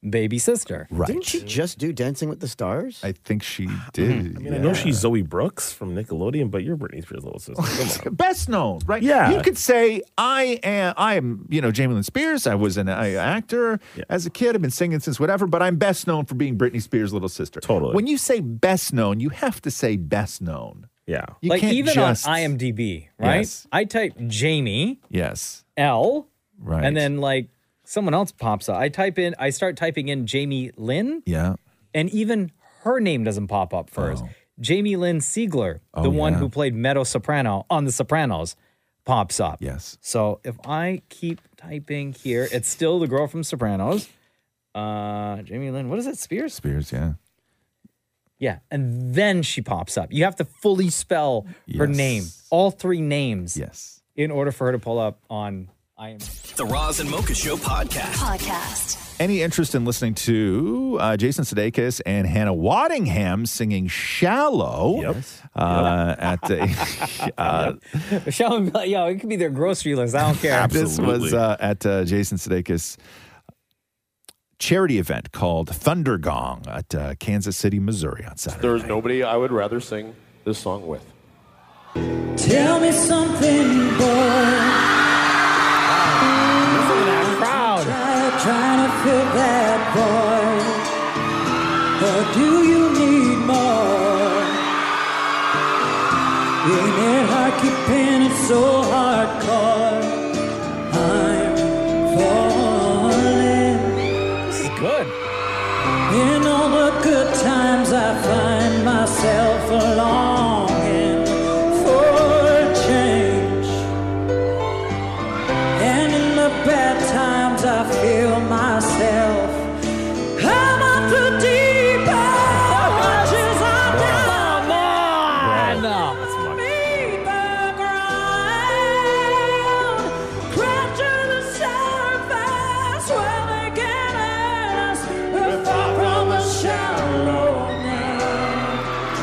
baby sister. Right. Didn't she just do Dancing with the Stars? I think she did. I mean, I know she's Zoe Brooks from Nickelodeon, but you're Britney Spears' little sister. Come on. Best known, right? Yeah. You could say I am. I am. You know, Jamie Lynn Spears. I was an uh, actor as a kid. I've been singing since whatever. But I'm best known for being Britney Spears' little sister. Totally. When you say best known, you have to say best known. Yeah. You like can't even just, on IMDb, right? Yes. I type Jamie Yes. L, Right. and then like someone else pops up. I type in. I start typing in Jamie Lynn. Yeah. And even her name doesn't pop up first. Oh. Jamie Lynn Siegler, Oh, the one yeah. who played Meadow Soprano on The Sopranos, pops up. Yes. So if I keep typing here, it's still the girl from Sopranos. Uh, Jamie Lynn, what is it? Spears? Spears, yeah. Yeah. And then she pops up. You have to fully spell her Yes. name, all three names. Yes. In order for her to pull up on I M D B. The Roz and Mocha Show podcast. Podcast. Any interest in listening to uh, Jason Sudeikis and Hannah Waddingham singing "Shallow" Yep. Uh, at the uh, Shall we be like, yo, it could be their grocery list. I don't care. This was uh, at uh, Jason Sudeikis' charity event called Thunder Gong at uh, Kansas City, Missouri on Saturday. There's nobody I would rather sing this song with. Tell me something, boy. Listen to that crowd. Try, trying to fill that void. Or do you need more? Ain't it hard keeping it so hardcore? I'm falling. This is good. In all the good times I find myself longing for change. And in the bad times I feel myself I'm up the deep watches I'm down. Come on. Meet the ground. Crash to the surface where they get us. We're far from the shallow now.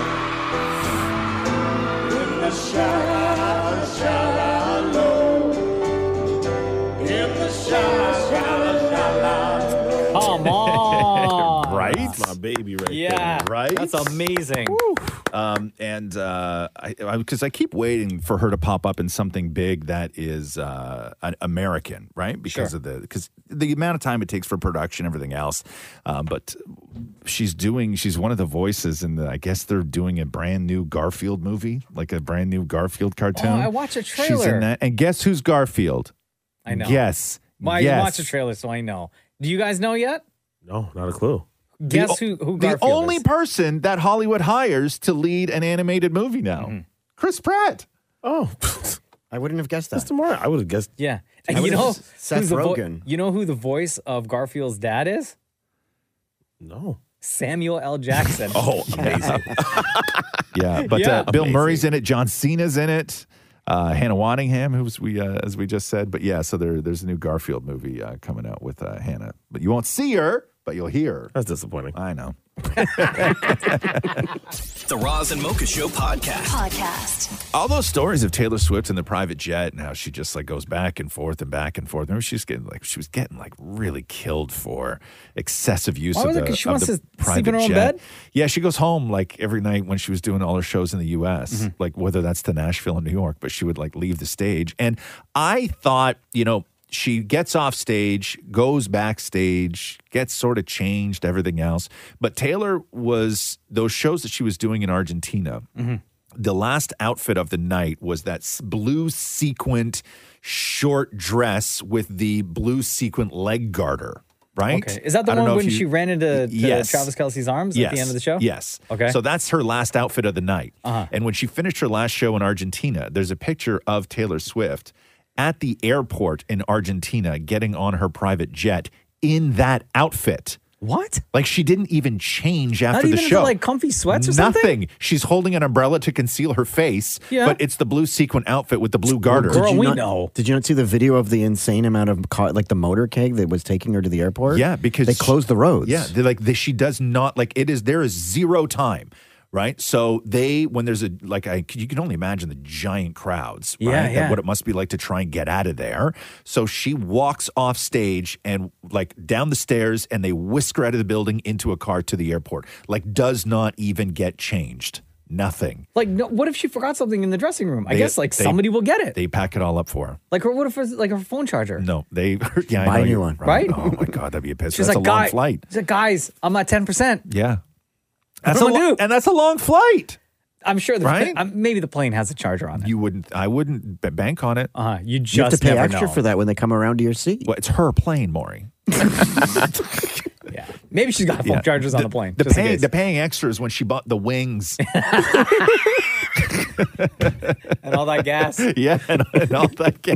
In the shallow, shallow. In the shallow, shallow, shallow. Come on. Right? That's my baby right Yeah. there. Right? That's amazing. Um, and uh, I, because I, I keep waiting for her to pop up in something big that is uh, an American, right? Because Sure. of the because the amount of time it takes for production, everything else. Um, but she's doing. She's one of the voices in the. I guess they're doing a brand new Garfield movie, like a brand new Garfield cartoon. Oh, I watched a She's trailer. in that, and guess who's Garfield? I know. Yes. Well, yes. you watched the trailer, so I know. Do you guys know yet? No, not a clue. Guess the, who, who the Garfield only is. person that Hollywood hires to lead an animated movie now, Mm-hmm. Chris Pratt. Oh, I wouldn't have guessed that. Mister Moore, I would have guessed. Yeah. I And you would've know, guessed Seth who's the vo- Rogen. you know who the voice of Garfield's dad is? No. Samuel L. Jackson. Oh, amazing. Yeah, but Yeah. uh, Bill Amazing. Murray's in it. John Cena's in it. Uh, Hannah Waddingham, who's we uh, as we just said. But yeah, so there, there's a new Garfield movie uh, coming out with uh, Hannah. But you won't see her, but you'll hear her. That's disappointing. I know. The Roz and Mocha Show podcast. Podcast. All those stories of Taylor Swift in the private jet and how she just like goes back and forth and back and forth. Remember, she's getting like she was getting like really killed for excessive use Why of was it? the, 'Cause she of wants the to sleep private in her own jet. bed? Yeah, she goes home like every night when she was doing all her shows in the U S, Mm-hmm. like whether that's to Nashville and New York, but she would like leave the stage. And I thought, you know, she gets off stage, goes backstage, gets sort of changed, everything else. But Taylor was, those shows that she was doing in Argentina, Mm-hmm. the last outfit of the night was that s- blue sequined short dress with the blue sequin leg garter, right? Okay. Is that the I don't know one if when you- she ran into to Yes. Travis Kelce's arms Yes. at the end of the show? Yes. Okay. So that's her last outfit of the night. Uh-huh. And when she finished her last show in Argentina, there's a picture of Taylor Swift at the airport in Argentina getting on her private jet in that outfit. What? Like she didn't even change after Not the even show. into, like, comfy sweats or Nothing. something? She's holding an umbrella to conceal her face, Yeah. but it's the blue sequin outfit with the blue garter. Girl, Did you we not, know. Did you not see the video of the insane amount of car, like the motorcade that was taking her to the airport? Yeah, because they closed the roads. Yeah, they're like they, she does not like it is. There is zero time Right. So they, when there's a, like, I, you can only imagine the giant crowds, right? Yeah, And yeah. what it must be like to try and get out of there. So she walks off stage and like down the stairs and they whisk her out of the building into a car to the airport. Like does not even get changed. Nothing. Like, no, what if she forgot something in the dressing room? I They- guess like they- somebody will get it. They pack it all up for her. Like, her, what if it's like her phone charger? No, they, yeah, I Buy know a new you're one. Right? Oh my God, that'd be a piss. She's That's like, a long guy, flight. She's like, guys, I'm at ten percent. Yeah. That's That's a what lo- do. and that's a long flight. I'm sure the Right? um, maybe the plane has a charger on it. You wouldn't, I wouldn't b- bank on it. Uh-huh. You just You have to pay never extra know. for that when they come around to your seat. Well, it's her plane, Maury. Yeah. Maybe she's got phone Yeah. chargers on The- the plane. The just in paying, case. the paying extra is when she bought the wings. and all that gas. yeah, and, and all that gas.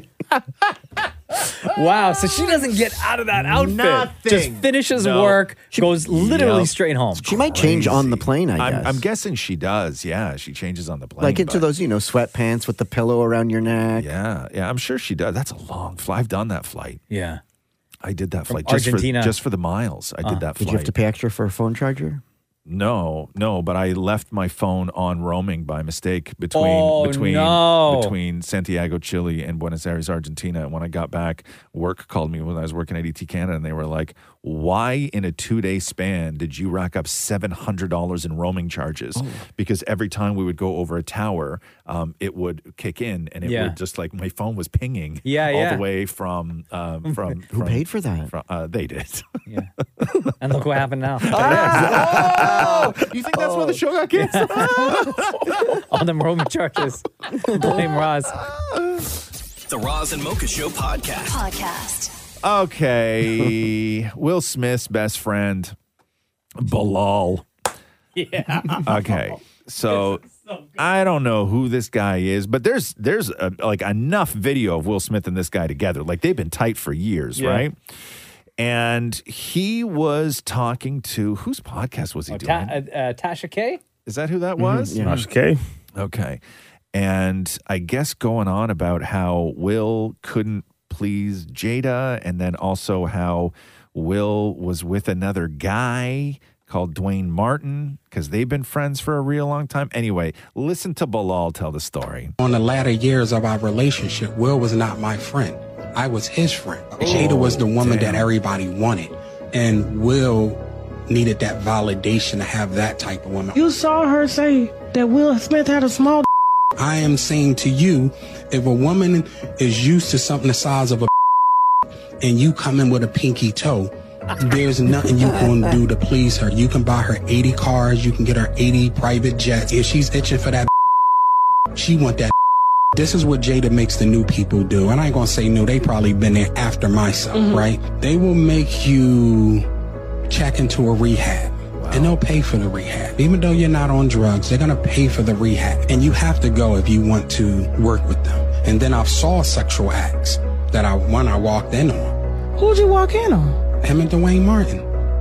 Wow. So she doesn't get out of that outfit. Nothing. Just finishes No. work, goes literally Yep. straight home. She might change on the plane, I guess. I'm, I'm guessing she does. Yeah, she changes on the plane. like into but- those, you know, sweatpants with the pillow around your neck. Yeah, yeah, I'm sure she does. That's a long flight. I've done that flight. Yeah. I did that From flight just for, Argentina. just for the miles. I Uh, did that Did flight. you have to pay extra for a phone charger? No, no, but I left my phone on roaming by mistake between Oh, between no. between Santiago, Chile, and Buenos Aires, Argentina. And when I got back, work called me when I was working at E T Canada, and they were like, "Why in a two day span did you rack up seven hundred dollars in roaming charges?" Oh. Because every time we would go over a tower, um, it would kick in, and it Yeah. would just like my phone was pinging, Yeah, all yeah. the way from um, from Who from- paid for that? from- uh, they did. Yeah. And look what happened now. Oh, you think that's why the show got canceled? All them roaming charges. Blame Roz. The Roz and Mocha Show podcast. Podcast. Okay. Will Smith's best friend, Bilal. Yeah. Okay. So I don't know who this guy is, but there's there's a, like enough video of Will Smith and this guy together. Like they've been tight for years, Yeah. right? And he was talking to whose podcast was he Oh, doing? Ta- uh, uh, Tasha K? Is that who that was? yeah. Tasha K. Okay. And I guess going on about how Will couldn't please Jada, and then also how Will was with another guy called Dwayne Martin because they've been friends for a real long time. Anyway, listen to Bilal tell the story. On the latter years of our relationship, Will was not my friend. I was his friend. Jada was the woman damn. that everybody wanted. And Will needed that validation to have that type of woman. You saw her say that Will Smith had a small. I am saying to you, if a woman is used to something the size of a and you come in with a pinky toe, there's nothing you can do to please her. You can buy her eighty cars, you can get her eighty private jets. If she's itching for that, she want that. This is what Jada makes the new people do. And I ain't gonna say new, they probably been there after myself, Mhm. right? They will make you check into a rehab. And they'll pay for the rehab. Even though you're not on drugs, they're gonna pay for the rehab. And you have to go if you want to work with them. And then I've saw sexual acts that I, one I walked in on. Who'd you walk in on? Him and Dwayne Martin.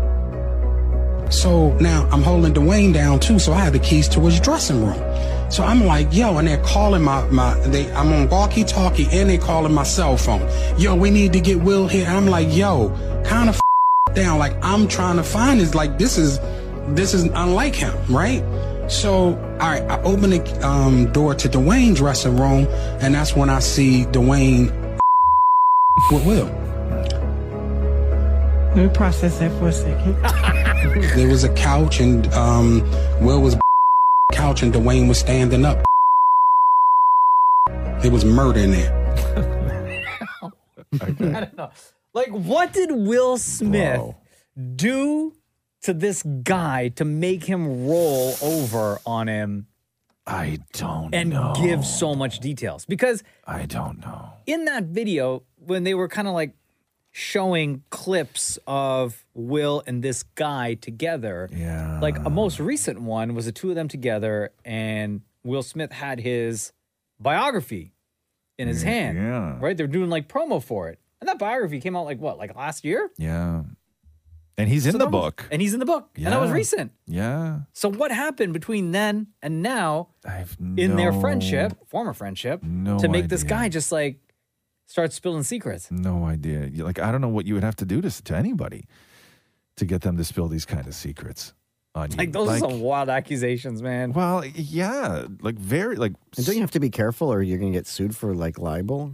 So now I'm holding Dwayne down too, so I have the keys to his dressing room. So I'm like, yo, and they're calling my, my they, I'm on walkie-talkie and they calling my cell phone. Yo, we need to get Will here. And I'm like, yo, kind of down. Like I'm trying to find this, like this is, this is unlike him, right? So, all right, I open the um, door to Dwayne's dressing room and that's when I see Dwayne with Will. Let me process that for a second. There was a couch and um, Will was couch and Dwayne was standing up. There was murder in there. I don't know. Like, what did Will Smith Whoa. do to this guy to make him roll over on him I don't and know. give so much details? Because I don't know. in that video, when they were kind of like showing clips of Will and this guy together, Yeah. like a most recent one was the two of them together, and Will Smith had his biography in his hand. Yeah. Right? They're doing like promo for it. And that biography came out like what, like last year? Yeah. And he's in So the that was- book. And he's in the book. And that was Yeah. recent. Yeah. So what happened between then and now in their friendship, former friendship, No to make this idea. guy just like start spilling secrets? No idea. You- Like, I don't know what you would have to do to, to anybody to get them to spill these kind of secrets. on you. Like, those are some wild accusations, man. Well, yeah, like very like. And don't you have to be careful, or you're going to get sued for like libel?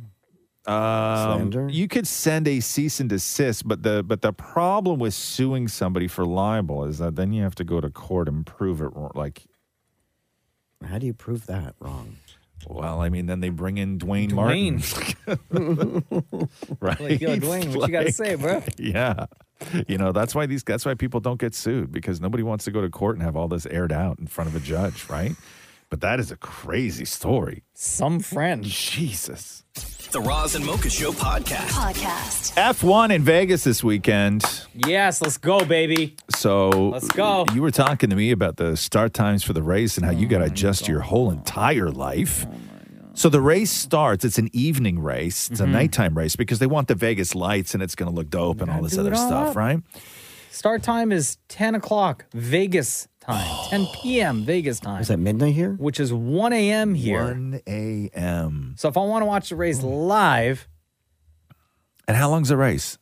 Um, Slander? you could send a cease and desist, but the but the problem with suing somebody for libel is that then you have to go to court and prove it wrong. Like, how do you prove that wrong? Well, I mean, then they bring in Dwayne, Dwayne. Martin, right? Like, yo, Dwayne, what you got to say, bro? Yeah, you know that's why these that's why people don't get sued, because nobody wants to go to court and have all this aired out in front of a judge, right? But that is a crazy story. Some friend, Jesus. The Roz and Mocha Show podcast. Podcast. F one in Vegas this weekend. Yes, let's go, baby. So Let's go. You were talking to me about the start times for the race and how you got to adjust your whole entire life. So the race starts. It's an evening race. It's a Mhm. nighttime race because they want the Vegas lights and it's going to look dope and all this do other it all stuff, up. right? Start time is ten o'clock Vegas time, ten p.m. Vegas time. Is that midnight here? Which is one a.m. here. one a.m. So if I want to watch the race live. And how long's the race?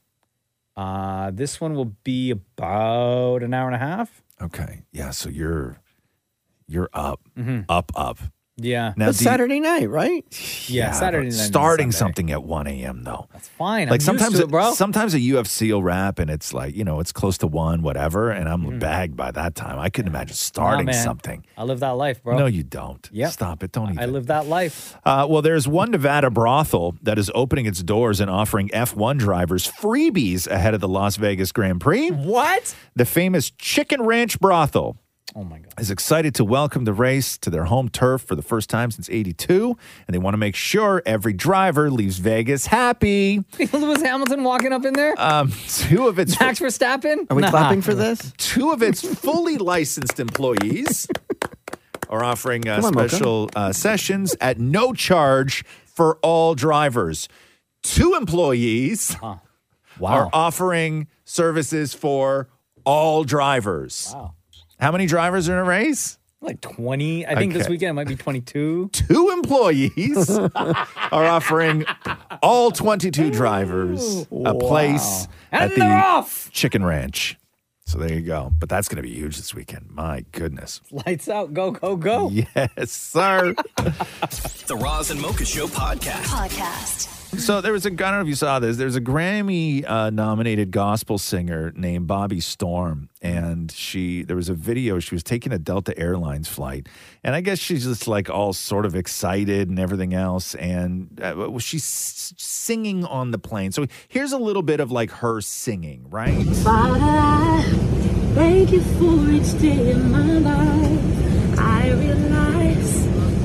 Uh, this one will be about an hour and a half. Okay. Yeah, so you're you're up. Mhm. Up, up. Yeah. Now, But do you- Saturday night, right? Yeah, Saturday but night and Starting Sunday. something at one a.m. though. That's fine. Like I'm sometimes, used to it, bro. sometimes a U F C will wrap and it's like, you know, it's close to one, whatever, and I'm bagged by that time. I couldn't imagine starting Nah, man. something. I live that life, bro. No, you don't. Yep. Stop it. Don't even. I live that life. Uh, well, there's one Nevada brothel that is opening its doors and offering F one drivers freebies ahead of the Las Vegas Grand Prix. What? The famous Chicken Ranch Brothel. Oh, my God. Is excited to welcome the race to their home turf for the first time since eighty-two, and they want to make sure every driver leaves Vegas happy. Lewis Hamilton walking up in there? Um, two of its Max Verstappen? Are we Nah. clapping for this? two of its fully licensed employees are offering uh, Come on, Mocha. special uh, sessions at no charge for all drivers. Two employees Wow. are offering services for all drivers. Wow. How many drivers are in a race? Like twenty. I think this Okay. weekend it might be twenty-two. Two employees are offering all twenty-two drivers a place And at they're the off. Chicken Ranch. So there you go. But that's going to be huge this weekend. My goodness. Lights out. Go, go, go. Yes, sir. The Roz and Mocha Show podcast. Podcast. So there was a, I don't know if you saw this, there's a Grammy uh, nominated gospel singer named Bobby Storm. And she, there was a video, she was taking a Delta Airlines flight. And I guess she's just like all sort of excited and everything else. And uh, she's s- singing on the plane. So here's a little bit of like her singing, right? Father, I thank you for each day in my life. I realize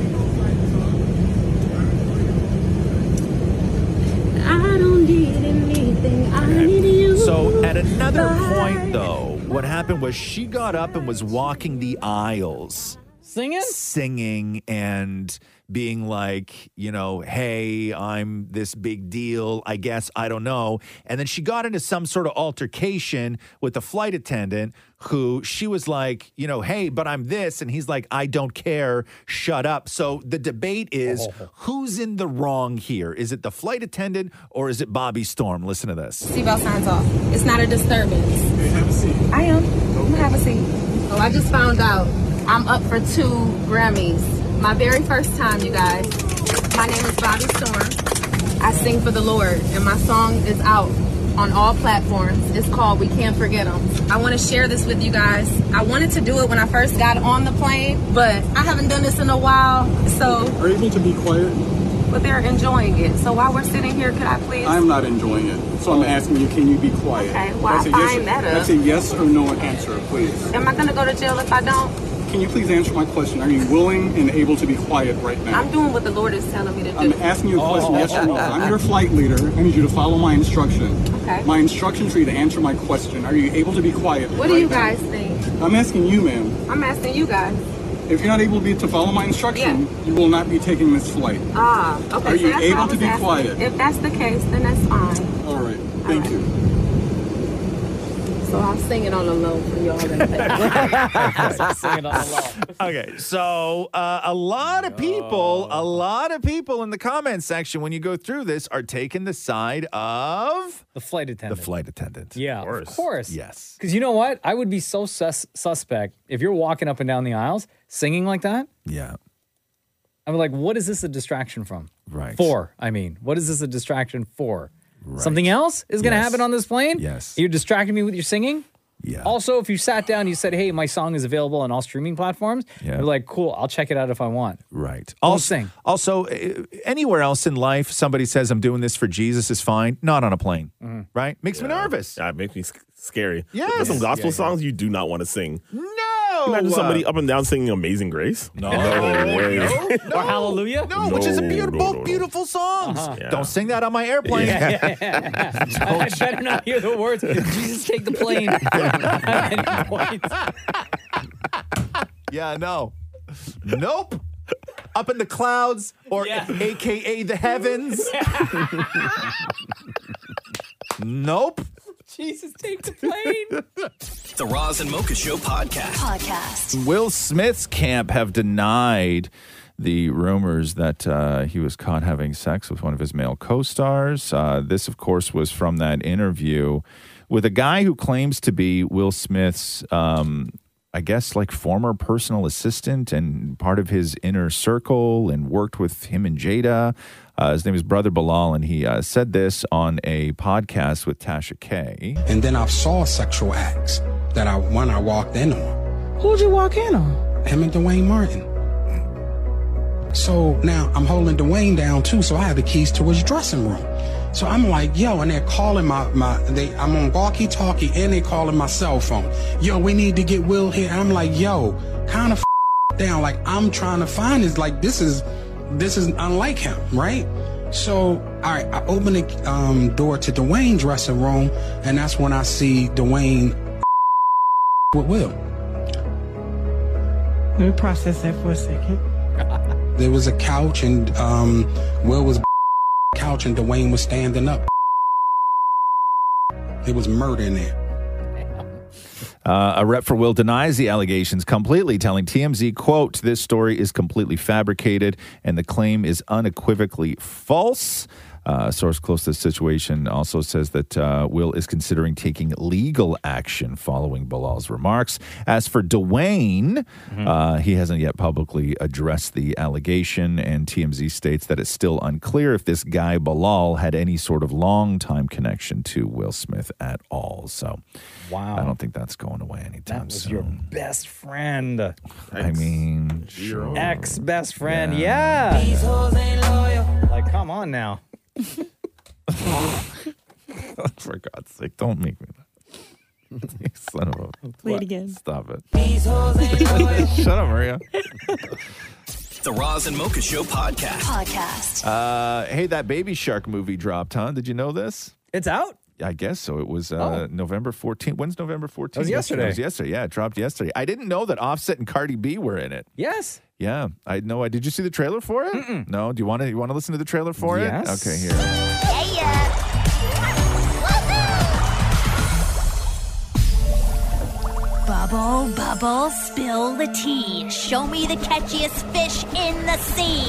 I don't need anything. I need you. So at another point, though, what happened was she got up and was walking the aisles. Singing? Singing and being like, you know, hey, I'm this big deal, I guess, I don't know. And then she got into some sort of altercation with the flight attendant who she was like, you know, hey, but I'm this. And he's like, I don't care, shut up. So the debate is Oh. who's in the wrong here? Is it the flight attendant or is it Bobby Storm? Listen to this. Seatbelt signs off. It's not a disturbance. Have a seat. I am. I'm gonna have a seat. Oh, I just found out I'm up for two Grammys. My very first time, you guys. My name is Bobby Storm. I sing for the Lord, and my song is out on all platforms. It's called We Can't Forget 'Em. I want to share this with you guys. I wanted to do it when I first got on the plane, but I haven't done this in a while, so. Are you able to be quiet? But they're enjoying it. So while we're sitting here, could I please? I'm not enjoying it. So I'm asking you, can you be quiet? Okay, well, I That's a yes, find that That's up. a yes or no answer, please. Am I going to go to jail if I don't? Can you please answer my question? Are you willing and able to be quiet right now? I'm doing what the Lord is telling me to do. I'm asking you a question, yes or no. I'm your flight leader. I need you to follow my instruction. Okay. My instruction for you to answer my question. Are you able to be quiet What right do you now? guys think? I'm asking you, ma'am. I'm asking you guys. If you're not able to be to follow my instruction, you will not be taking this flight. Ah, okay. Are so you that's able what I to was be asking. quiet? If that's the case, then that's fine. All right. Thank you. So So I'll sing it on the low for y'all. Sing it on the low. Okay, so uh, a lot of people, a lot of people in the comment section, when you go through this, are taking the side of the flight attendant. The flight attendant. Yeah, of course. Yes. Because you know what? I would be so sus- suspect if you're walking up and down the aisles singing like that. Yeah. I'm like, what is this a distraction from? Right. For, I mean, what is this a distraction for? Right. Something else is going to Yes. happen on this plane? Yes. You're distracting me with your singing? Yeah. Also, if you sat down, you said, hey, my song is available on all streaming platforms. Yeah. You're like, cool, I'll check it out if I want. Right. Don't Also, sing. also, uh, anywhere else in life, somebody says, I'm doing this for Jesus is fine. Not on a plane. Mm-hmm. Right? Makes me nervous. Yeah, it makes me sc- scary. Yes. There's some gospel Yeah, yeah. songs you do not want to sing. No. Imagine uh, somebody up and down singing Amazing Grace. No. No way. No. Or Hallelujah? No, which is a No, beautiful, no, no, no. beautiful songs. Uh-huh. Yeah. Don't sing that on my airplane. Yeah, yeah, yeah. I better not hear the words. Jesus, take the plane. At any point. Yeah, no. Nope. Up in the clouds, or Yeah. A K A the heavens. Nope. Jesus, take the plane. The Roz and Mocha Show podcast. Podcast. Will Smith's camp have denied the rumors that uh, he was caught having sex with one of his male co-stars. Uh, this, of course, was from that interview with a guy who claims to be Will Smith's, um, I guess, like former personal assistant and part of his inner circle, and worked with him and Jada. Uh, his name is Brother Bilal, and he uh, said this on a podcast with Tasha K. And then I saw sexual acts that I when I walked in on. Who'd you walk in on? Him and Dwayne Martin. So now I'm holding Dwayne down too, so I have the keys to his dressing room. So I'm like, yo, and they're calling my, my they I'm on walkie-talkie and they calling my cell phone. Yo, we need to get Will here. And I'm like, yo, kind of f- down. Like I'm trying to find this. Like this is this is unlike him, right? So, all right, I open the um, door to Dwayne's dressing room, and that's when I see Dwayne with Will. Let me process that for a second. There was a couch, and um, Will was couch, and Dwayne was standing up. There was murder in there. Uh, a rep for Will denies the allegations completely, telling T M Z, quote, this story is completely fabricated and the claim is unequivocally false. Uh, a source close to the situation also says that uh, Will is considering taking legal action following Bilal's remarks. As for Dwayne, mm-hmm. uh, he hasn't yet publicly addressed the allegation, and T M Z states that it's still unclear if this guy Bilal had any sort of long-time connection to Will Smith at all. So wow. I don't think that's going away anytime That was soon. your best friend. I mean, sure. Ex-best friend, yeah. These hoes ain't loyal. Like, come on now. For God's sake, don't make me that. You son of a... Play it again. Stop it. These hoes ain't loyal. Shut up, Maria. The Roz and Mocha Show podcast. Podcast. Uh, hey, that Baby Shark movie dropped, huh? Did you know this? It's out? I guess so. It was uh, Oh. November fourteenth. When's November fourteenth? It was yesterday. It was yesterday. Yeah, it dropped yesterday. I didn't know that Offset and Cardi B were in it. Yes. Yeah, I know. I Did you see the trailer for it? Mm-mm. No. Do you want to? You want to listen to the trailer for Yes. it? Okay, here. Yeah. Bubble, bubble, spill the tea. Show me the catchiest fish in the sea.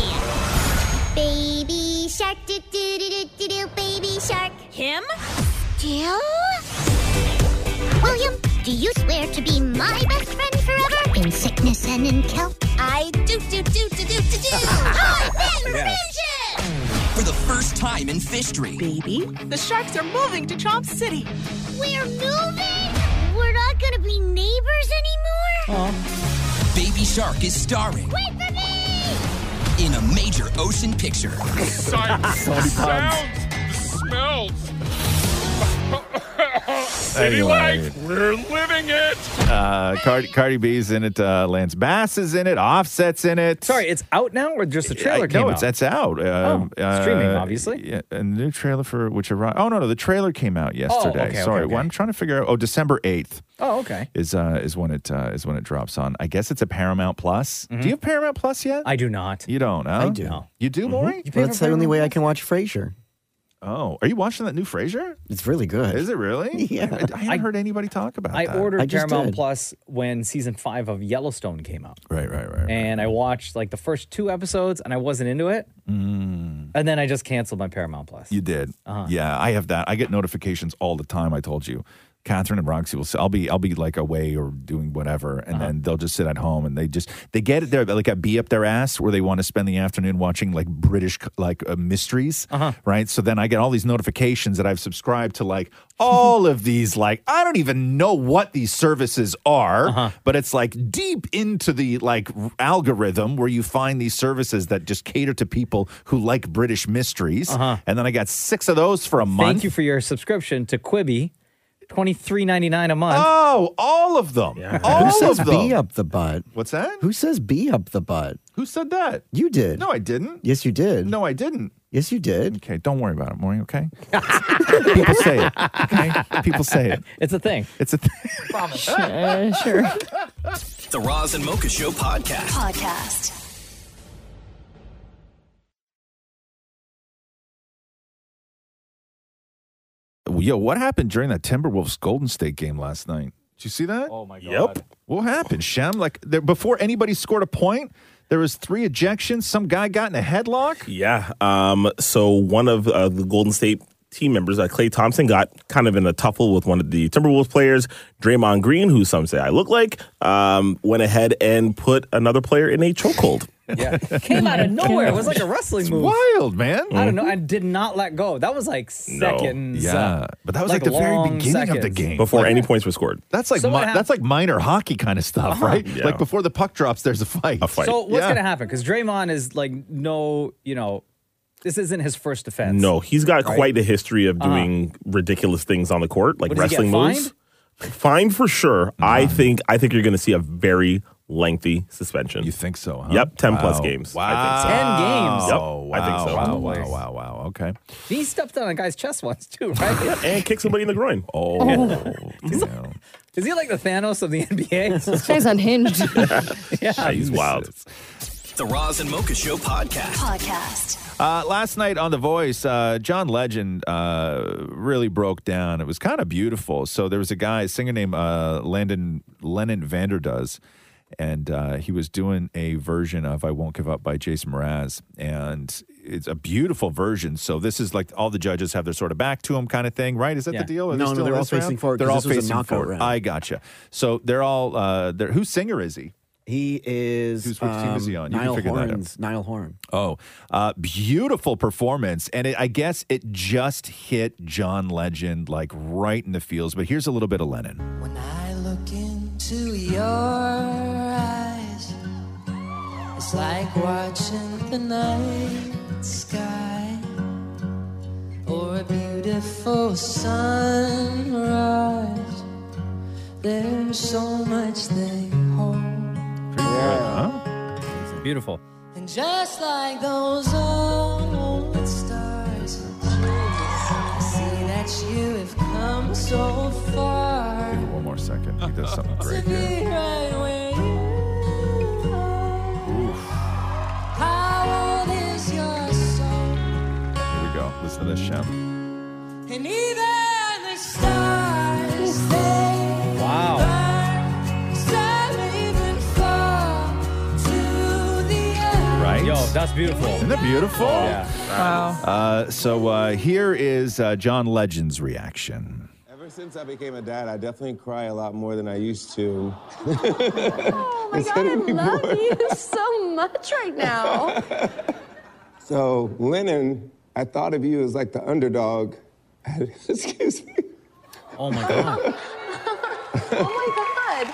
Baby shark, do do do do do do, baby shark. Him? Still? William, do you swear to be my best friend forever? In sickness and in kelp? I do do do do do do do. I've been friendship! For the first time in Fishtry. Baby, the sharks are moving to Chomp City. We're moving? We're not gonna be neighbors anymore? Baby Shark is starring Wait for me! in a major ocean picture. Sights, sounds, smells. City Anyway. life, we're living it. Uh, Cardi, Cardi B's in it. Uh, Lance Bass is in it. Offset's in it. Sorry, it's out now or just the trailer I, came no, out? it's that's out. Um, Oh, streaming, uh, obviously. Yeah, a new trailer for which arrived. Oh no, no, the trailer came out yesterday. okay, okay, Sorry, okay. Well, I'm trying to figure out. Oh, December eighth Oh, okay. is uh, is when it uh, is when it drops on. I guess it's a Paramount Plus. Do you have Paramount Plus yet? I do not. You don't, huh? I do. No. You do, Maury? You pay Well, for that's the only Paramount way I Plus? can watch Frasier. Oh, are you watching that new Frasier? It's really good. Is it really? Yeah. I, I haven't heard anybody talk about I that. ordered I just Paramount did. Plus when season five of Yellowstone came out. Right, right, right. And I watched like the first two episodes and I wasn't into it. Mm. And then I just canceled my Paramount Plus. You did. Uh-huh. Yeah, I have that. I get notifications all the time, I told you. Catherine and Roxy will say, I'll be I'll be like away or doing whatever, and Uh-huh. then they'll just sit at home and they just they get it there like a bee up their ass where they want to spend the afternoon watching like British like uh, mysteries, Uh-huh. right? So then I get all these notifications that I've subscribed to like all of these like I don't even know what these services are, Uh-huh. but it's like deep into the like r- algorithm where you find these services that just cater to people who like British mysteries, Uh-huh. and then I got six of those for a month. Thank you for your subscription to Quibi. twenty-three ninety-nine a month. Oh, all of them. All Who says of them. bee up the butt? What's that? Who says bee up the butt? Who said that? You did. No, I didn't. Yes, you did. No, I didn't. Yes, you did. Okay, don't worry about it, Maureen, okay? People say it, okay? People say it. It's a thing. It's a thing. Promise. Uh, sure. The Roz and Mocha Show podcast. Podcast. Yo, what happened during that Timberwolves Golden State game last night? Did you see that? Oh, my God. Yep. What happened, Shem? Like, there, before anybody scored a point, there was three ejections. Some guy got in a headlock. Yeah. Um, so one of uh, the Golden State team members, uh, Klay Thompson, got kind of in a tuffle with one of the Timberwolves players, Draymond Green, who some say I look like, um, went ahead and put another player in a chokehold. Yeah. Came out of nowhere. It was like a wrestling It's move. wild, man. I don't know. I did not let go. That was like seconds. Yeah, uh, but that was like, the very long beginning of the seconds. game. Before Like, any points were scored. That's like So what mi- hap- that's like minor hockey kind of stuff, Uh-huh. right? Yeah. Like before the puck drops, there's a fight. A fight. So what's Yeah. going to happen? Because Draymond is like, no, you know, this isn't his first offense. No, he's got Right? quite a history of Uh-huh. doing ridiculous things on the court, like What, does he wrestling get moves. Fine for sure. I think I think you're going to see a very lengthy suspension. You think so, huh? Yep, ten Wow. plus games. Wow. I think so. ten games. Yep, Oh, I think so. Wow, Oh, wow, boy. wow, wow. Okay. He stepped on a guy's chest once too, right? And kick somebody in the groin. Oh. He's like- Is he like the Thanos of the N B A? This guy's unhinged. Yeah, he's wild. The Roz and Mocha Show podcast. Podcast. Uh, last night on The Voice, uh, John Legend uh, really broke down. It was kind of beautiful. So there was a guy, a singer named uh, Landon Lennon Vanderdoes, and uh, he was doing a version of "I Won't Give Up" by Jason Mraz, and it's a beautiful version. So this is like all the judges have their sort of back to them kind of thing, right? Is that Yeah. the deal? Are they No, no, still they're in all this round? facing forward, They're 'cause all this was a facing knockout forward. round. I gotcha. So they're all. Uh, they're, whose singer is he? He is. Whose- which team is he um, on? You can Niall figure that out. Horan's. Niall Horan. Oh, uh, beautiful performance. And it, I guess it just hit John Legend like right in the feels. But here's a little bit of Lennon. When I look into your eyes, it's like watching the night sky or a beautiful sunrise. There's so much they hold. Beautiful. And just like those old stars, I see that you have come so far. Give it one more second. He does something great To here. be right where you are. How old is your soul? Here we go. Listen to this, Shem. And even the stars, they Wow. burn. Some even fall to the earth. Right? Yo, that's beautiful. Isn't that beautiful? Yeah. Wow. Uh, so uh, here is uh, John Legend's reaction. Ever since I became a dad, I definitely cry a lot more than I used to. Oh my It's God, I hitting me love more. you so much right now. So, Lennon, I thought of you as like the underdog. Excuse me. Oh my God. Oh my God.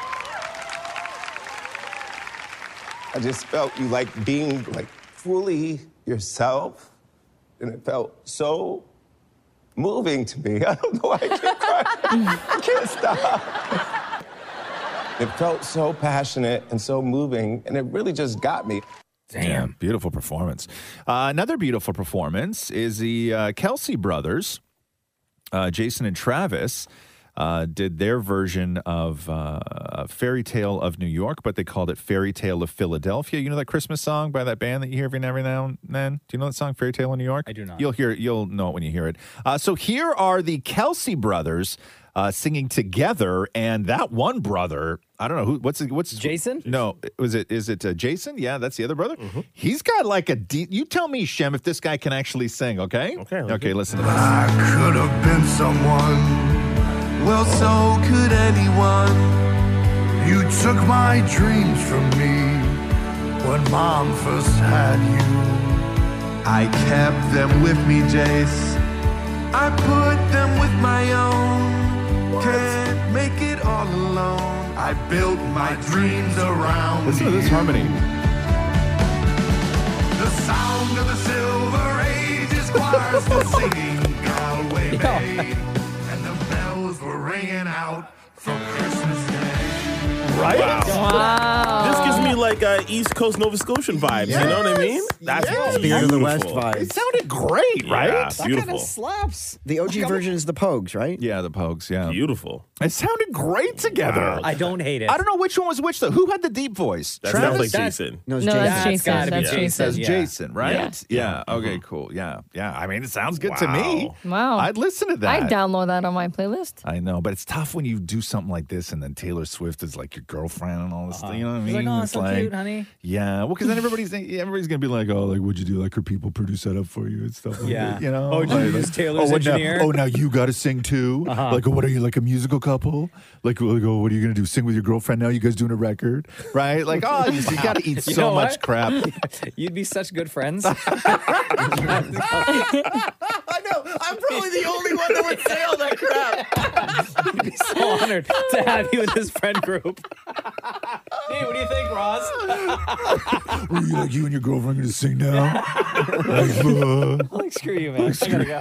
I just felt you like being like fully yourself, and it felt so moving to me. I don't know why I can't cry. I can't stop. It felt so passionate and so moving, and it really just got me. Damn. Beautiful performance. Uh, another beautiful performance is the uh, Kelsey brothers, uh, Jason and Travis. uh, did their version of uh, Fairy Tale of New York, but they called it Fairy Tale of Philadelphia. You know that Christmas song by that band that you hear every every now and then? Do you know that song, Fairy Tale of New York? I do not. You'll hear it. You'll know it when you hear it. Uh, so here are the Kelsey brothers uh, singing together, and that one brother, I don't know who. What's what's Jason? No, was it? Is it uh, Jason? Yeah, that's the other brother. He's got like a deep. You tell me, Shem, if this guy can actually sing. Okay. Okay. Okay. Listen to this. I could have been someone. Well, so could anyone. You took my dreams from me when Mom first had you. I kept them with me, Jace. I put them with my own. Can't make it all alone. I built my dreams around Listen to this harmony. The sound of the Silver Ages choir still singing Galway Bay, and the bells were ringing out for Christmas Day. Right? Wow. This gives me like uh, East Coast Nova Scotian vibes. Yes. You know what I mean? That's Yes. Spirit of the West beautiful. vibes. It sounded great, right? Yeah, That beautiful. kind of slaps. The O G version is the Pogues, right? Yeah, the Pogues. Yeah, Beautiful. it sounded great together. Wow. I don't hate it. I don't know which one was which though. Who had the deep voice? That Travis? sounds like That's- Jason. No, it's No, Jason. that's Jason. gotta be That's Jason. Jason. Says Yeah. Jason, right? Yeah. Yeah. Okay. Cool. Yeah. Yeah. I mean, it sounds good to me. Wow. I'd listen to that. I'd download that on my playlist. I know, but it's tough when you do something like this and then Taylor Swift is like your girlfriend and all this stuff. You know what I He's mean? like, oh, It's so cute, honey. Yeah. Well, because then everybody's everybody's gonna be like, oh, like, what'd you do? Like, her people produce that up for you and stuff. Like Yeah. that, you know. Oh, did you Like, use Taylor's oh, what now- engineer? oh, now you got to sing too. Uh-huh. Like, oh, what are you like a musical couple? Like, like, oh, what are you gonna do? Sing with your girlfriend now? You guys doing a record, right? Like, oh, you, you got to eat You so know much what? crap. You'd be such good friends. I know. I'm probably the only one that would say all that crap. He'd be so honored to have you in this friend group. Hey, what do you think, Roz? Were you like you and your girlfriend gonna sing now? Like, uh, Like, screw you, man. I gotta go.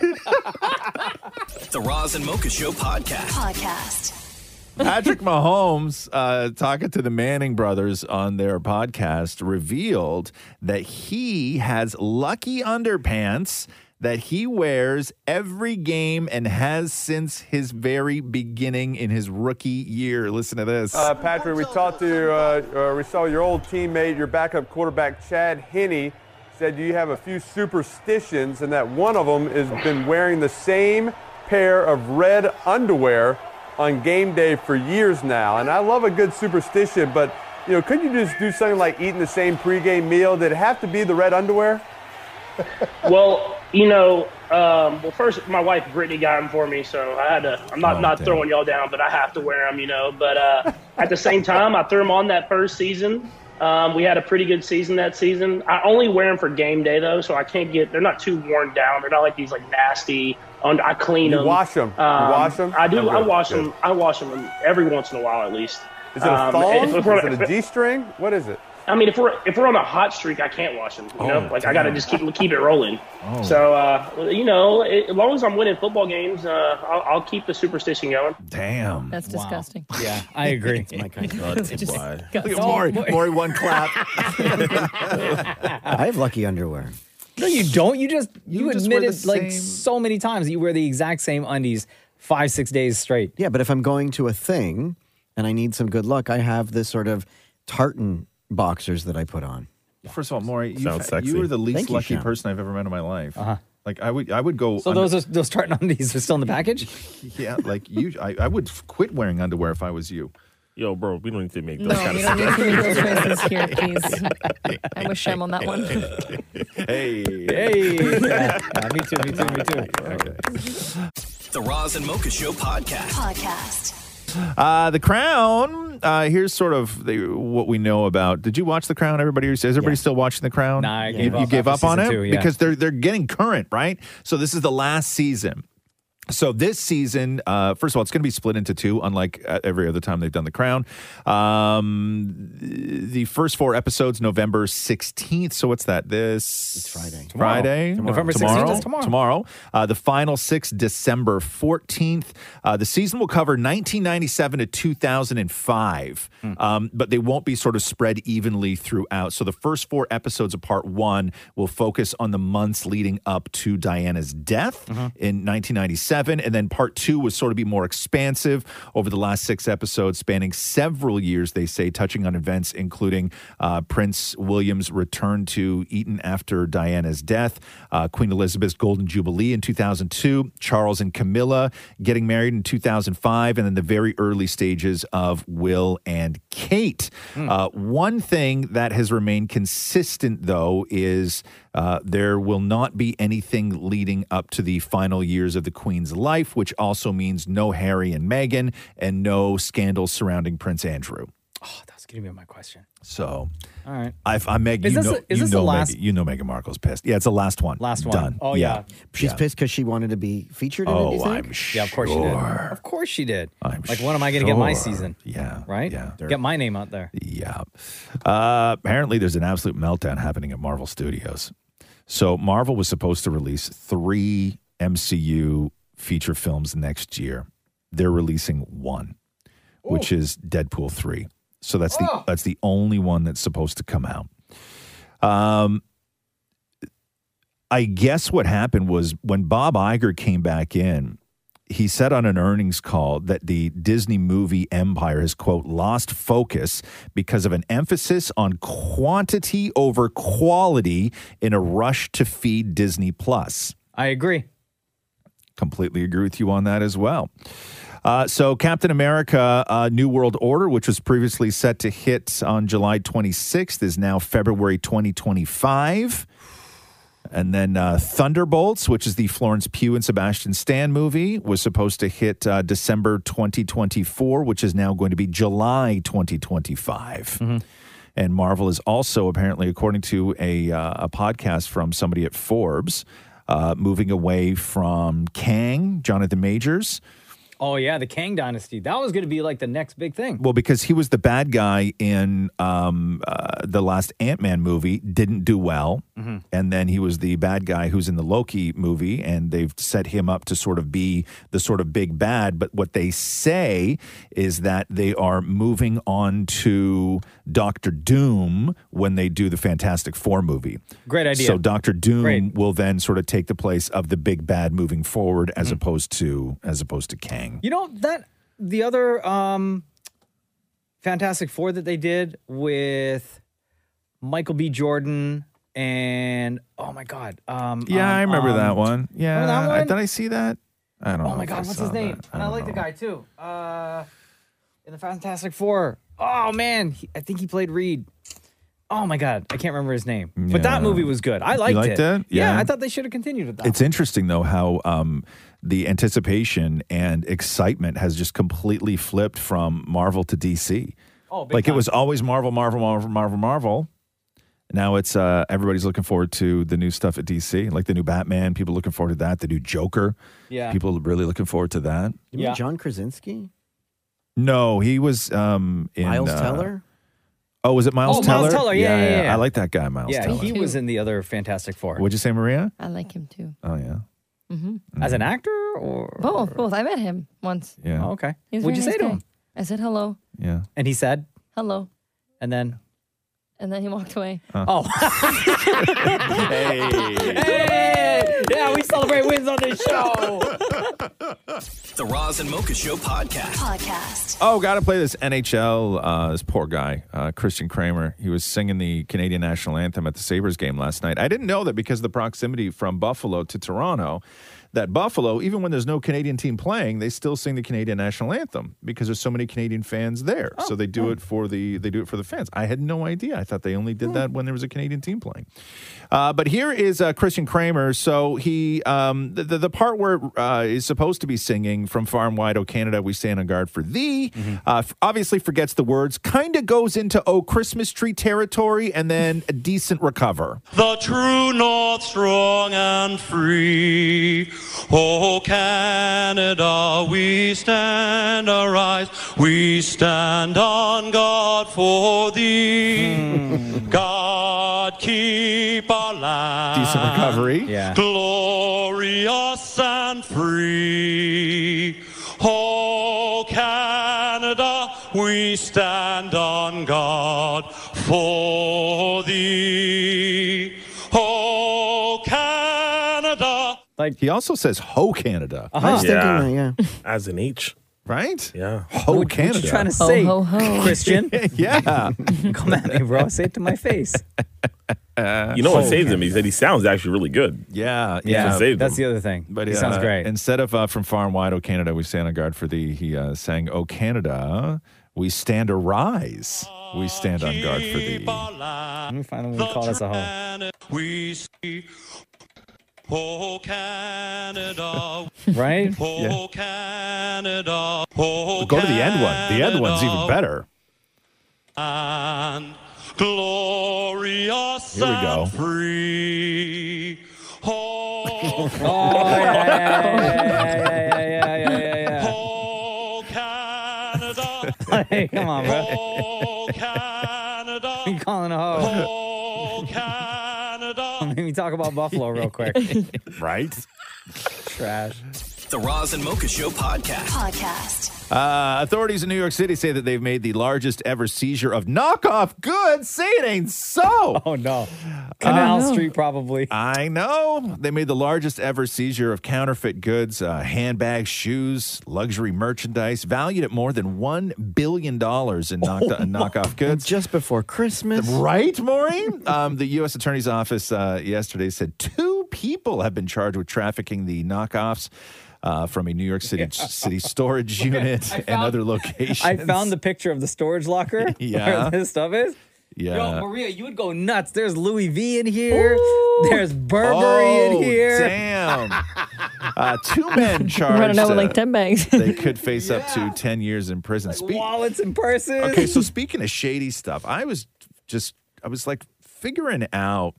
The Roz and Mocha Show podcast. Podcast. Patrick Mahomes, uh, talking to the Manning brothers on their podcast, revealed that he has lucky underpants that he wears every game and has since his very beginning in his rookie year. Listen to this. Uh, Patrick, we talked to, uh, uh, we saw your old teammate, your backup quarterback, Chad Henne, said you have a few superstitions, and that one of them has been wearing the same pair of red underwear on game day for years now. And I love a good superstition, but, you know, couldn't you just do something like eating the same pregame meal? Did it have to be the red underwear? Well, you know, um, well, first my wife Brittany got them for me, so I had to. I'm not Oh, not damn. throwing y'all down, but I have to wear them, you know. But uh, at the same time, I threw them on that first season. Um, we had a pretty good season that season. I only wear them for game day though, so I can't get. They're not too worn down. They're not like these like nasty. Und- I clean You them. wash 'em. You Um, wash 'em? I do. Oh, I good, wash good. them. I wash them every once in a while at least. Is it a Um, thong? if- if we're- Is it a G-string? What is it? I mean, if we're if we're on a hot streak, I can't wash them. You know, Oh, like I got to damn. just keep keep it rolling. Oh. So, uh, you know, it, as long as I'm winning football games, uh, I'll, I'll keep the superstition going. Damn. That's disgusting. Yeah, I agree. My kind of It's just Look at disgusting. Maury. Maury, one clap. I have lucky underwear. No, you don't. You just you, You just wear admitted the like same- so many times that you wear the exact same undies five, six days straight. Yeah, but if I'm going to a thing and I need some good luck, I have this sort of tartan boxers that I put on. First of all, Maury, you, Sounds sexy. you are the least Thank you, lucky Sean. person I've ever met in my life. Uh-huh. Like I would, I would go. So under- those are, those tartan undies are still in the package. yeah, like you, I, I would f- quit wearing underwear if I was you. Yo, bro, we don't need to make those No, kind we of don't need to make those suggestions. choices here, please. I wish I'm on that one. Hey, hey, yeah, yeah, me too, me too, me too. Okay. The Roz and Mocha Show podcast. Podcast. Uh, the Crown. Uh, here's sort of the, what we know about. Did you watch The Crown? Everybody, is everybody still watching The Crown? Nah, I you, gave you up gave after up on it season two, yeah. because they're they're getting current, right? So this is the last season. So this season, uh, first of all, it's going to be split into two, unlike uh, every other time they've done The Crown. Um, the first four episodes, November sixteenth. So what's that? This It's Friday. Friday, Tomorrow. November tomorrow, sixteenth is tomorrow. Tomorrow. Uh, the final six, December fourteenth. Uh, the season will cover nineteen ninety-seven to two thousand five, Hmm. um, but they won't be sort of spread evenly throughout. So the first four episodes of part one will focus on the months leading up to Diana's death Mm-hmm. in nineteen ninety-seven. seven, and then part two was sort of be more expansive over the last six episodes, spanning several years, they say, touching on events including uh, Prince William's return to Eton after Diana's death, uh, Queen Elizabeth's Golden Jubilee in two thousand two, Charles and Camilla getting married in two thousand five, and then the very early stages of Will and Kate. Hmm. Uh, one thing that has remained consistent, though, is uh, there will not be anything leading up to the final years of the Queen's life, which also means no Harry and Meghan and no scandals surrounding Prince Andrew. Oh, that's going to be my question. So, all right. I've, I'm Meg. Is You this know, a- is you this the know last- Meghan, you know Meghan Markle's pissed. Yeah, it's the last one. Last one. Done. Oh, yeah. She's Yeah. pissed because she wanted to be featured in it, do Oh, you think? I'm Yeah, of course she did. sure. Of course she did. I'm like, when am I going to get my sure. season? Yeah. Right? Yeah. Get my name out there. Yeah. Uh, apparently, there's an absolute meltdown happening at Marvel Studios. So, Marvel was supposed to release three M C U feature films next year. They're releasing one, which is Deadpool three. So that's the Oh. that's the only one that's supposed to come out. Um, I guess what happened was when Bob Iger came back in, he said on an earnings call that the Disney movie empire has, quote, lost focus because of an emphasis on quantity over quality in a rush to feed Disney Plus. I agree. Completely agree with you on that as well. Uh, so Captain America uh, New World Order, which was previously set to hit on July twenty-sixth, is now February twenty twenty-five. And then uh, Thunderbolts, which is the Florence Pugh and Sebastian Stan movie, was supposed to hit uh, December twenty twenty-four, which is now going to be July twenty twenty-five. And Marvel is also, apparently, according to a, uh, a podcast from somebody at Forbes, uh, moving away from Kang, Jonathan Majors. Oh, yeah, the Kang Dynasty. That was going to be like the next big thing. Well, because he was the bad guy in um, uh, the last Ant-Man movie, didn't do well. Mhm. And then he was the bad guy who's in the Loki movie, and they've set him up to sort of be the sort of big bad. But what they say is that they are moving on to Doctor Doom when they do the Fantastic Four movie. Great idea. So Doctor Doom Great. will then sort of take the place of the big bad moving forward, as opposed to as opposed to Kang. You know, that the other um, Fantastic Four that they did with Michael B. Jordan and, oh my God. Um, Yeah, um, I remember um, that one. Yeah, remember that I- one? did I see that? I don't know. Oh my if God, I what's saw his name? that. And I, don't like the know. guy too. Uh, in the Fantastic Four. Oh man, he, I think he played Reed. Oh my God, I can't remember his name. But Yeah. that movie was good. I You liked, liked it? Yeah. Yeah. I thought they should have continued with that. It's interesting though how um, the anticipation and excitement has just completely flipped from Marvel to D C. Oh, big like time. it was always Marvel, Marvel, Marvel, Marvel, Marvel. Now it's uh, everybody's looking forward to the new stuff at D C, like the new Batman. People looking forward to that. The new Joker. Yeah. People really looking forward to that. You mean John Krasinski? No, he was um, in Miles uh, Teller? Oh, was it Miles Oh, Teller? Miles Teller, yeah, yeah, yeah. I like that guy, Miles yeah, Teller. he was in the other Fantastic Four. What'd you say, Maria? I like him too. Oh yeah. hmm As an actor or Both, both. I met him once. Yeah. Oh, okay. He was a What'd you very say to nice him? guy. I said hello, Yeah. And he said, hello, and then, and then he walked away. oh. Hey. Hey! Yeah, we celebrate wins on this show. The Roz and Mocha Show podcast. Podcast. Oh, got to play this N H L. Uh, this poor guy, uh, Christian Kramer. He was singing the Canadian national anthem at the Sabres game last night. I didn't know that because of the proximity from Buffalo to Toronto, that Buffalo, even when there's no Canadian team playing, they still sing the Canadian national anthem because there's so many Canadian fans there. so they do it for the they do it for the fans. I had no idea. I thought they only did that when there was a Canadian team playing. Uh, but here is uh, Christian Kramer. So he um, the, the the part where uh, is supposed to be singing "From Far and Wide, O Canada, We Stand on Guard for Thee." Uh, f- obviously forgets the words. Kind of goes into "Oh Christmas Tree" territory, and then a decent recover. The true north, strong and free. Oh, Canada, we stand, arise. We stand on God for thee. God keep our land. Decent recovery. Yeah. Glorious and free. Oh, Canada, we stand on God for thee. Oh, Canada. Like he also says Ho Canada. Uh-huh. I was yeah. thinking that, yeah. As an H. Right? Yeah. Ho what, Canada. What you trying to Ho, say, ho, ho. Christian? Yeah. Come at me, bro. Say it to my face. Uh, You know what Ho saved him? Canada. He said he sounds actually really good. Yeah, That's yeah. what saved That's him. the other thing. But he uh, sounds great. Instead of uh, from far and wide, O Canada, we stand on guard for thee. He uh, sang, O Canada, we stand arise. We stand on guard for thee. Let me find when we call this a hoe. We see, oh Canada, Right? oh Canada, oh Go to the end one. The end one's even better. and glorious Here we go. and free. Oh, Oh, yeah, yeah, yeah, yeah, yeah, yeah, yeah, oh Canada, yeah. Hey, come on, bro. oh Canada, You calling a hoe? oh Canada. Let me talk about Buffalo real quick. Right? Trash. The Roz and Mocha Show podcast. Podcast. Uh, authorities in New York City say that they've made the largest ever seizure of knockoff goods. Say it ain't so. Oh, no. Canal Uh, Street, probably. I know. They made the largest ever seizure of counterfeit goods, uh, handbags, shoes, luxury merchandise, valued at more than one billion dollars in knocked, uh, knockoff goods. Just before Christmas. Right, Maureen? um, the U S Attorney's Office uh, yesterday said two people have been charged with trafficking the knockoffs uh, from a New York City city storage unit found- and other locations. I found the picture of the storage locker Yeah. where this stuff is. Yeah. Yo, Maria, you would go nuts. There's Louis V in here. There's Burberry Oh, in here. Damn. uh, two men charged. Running out with uh, like ten bags. they could face up to ten years in prison. Spe- Wallets and purses. okay, so speaking of shady stuff, I was just, I was like figuring out.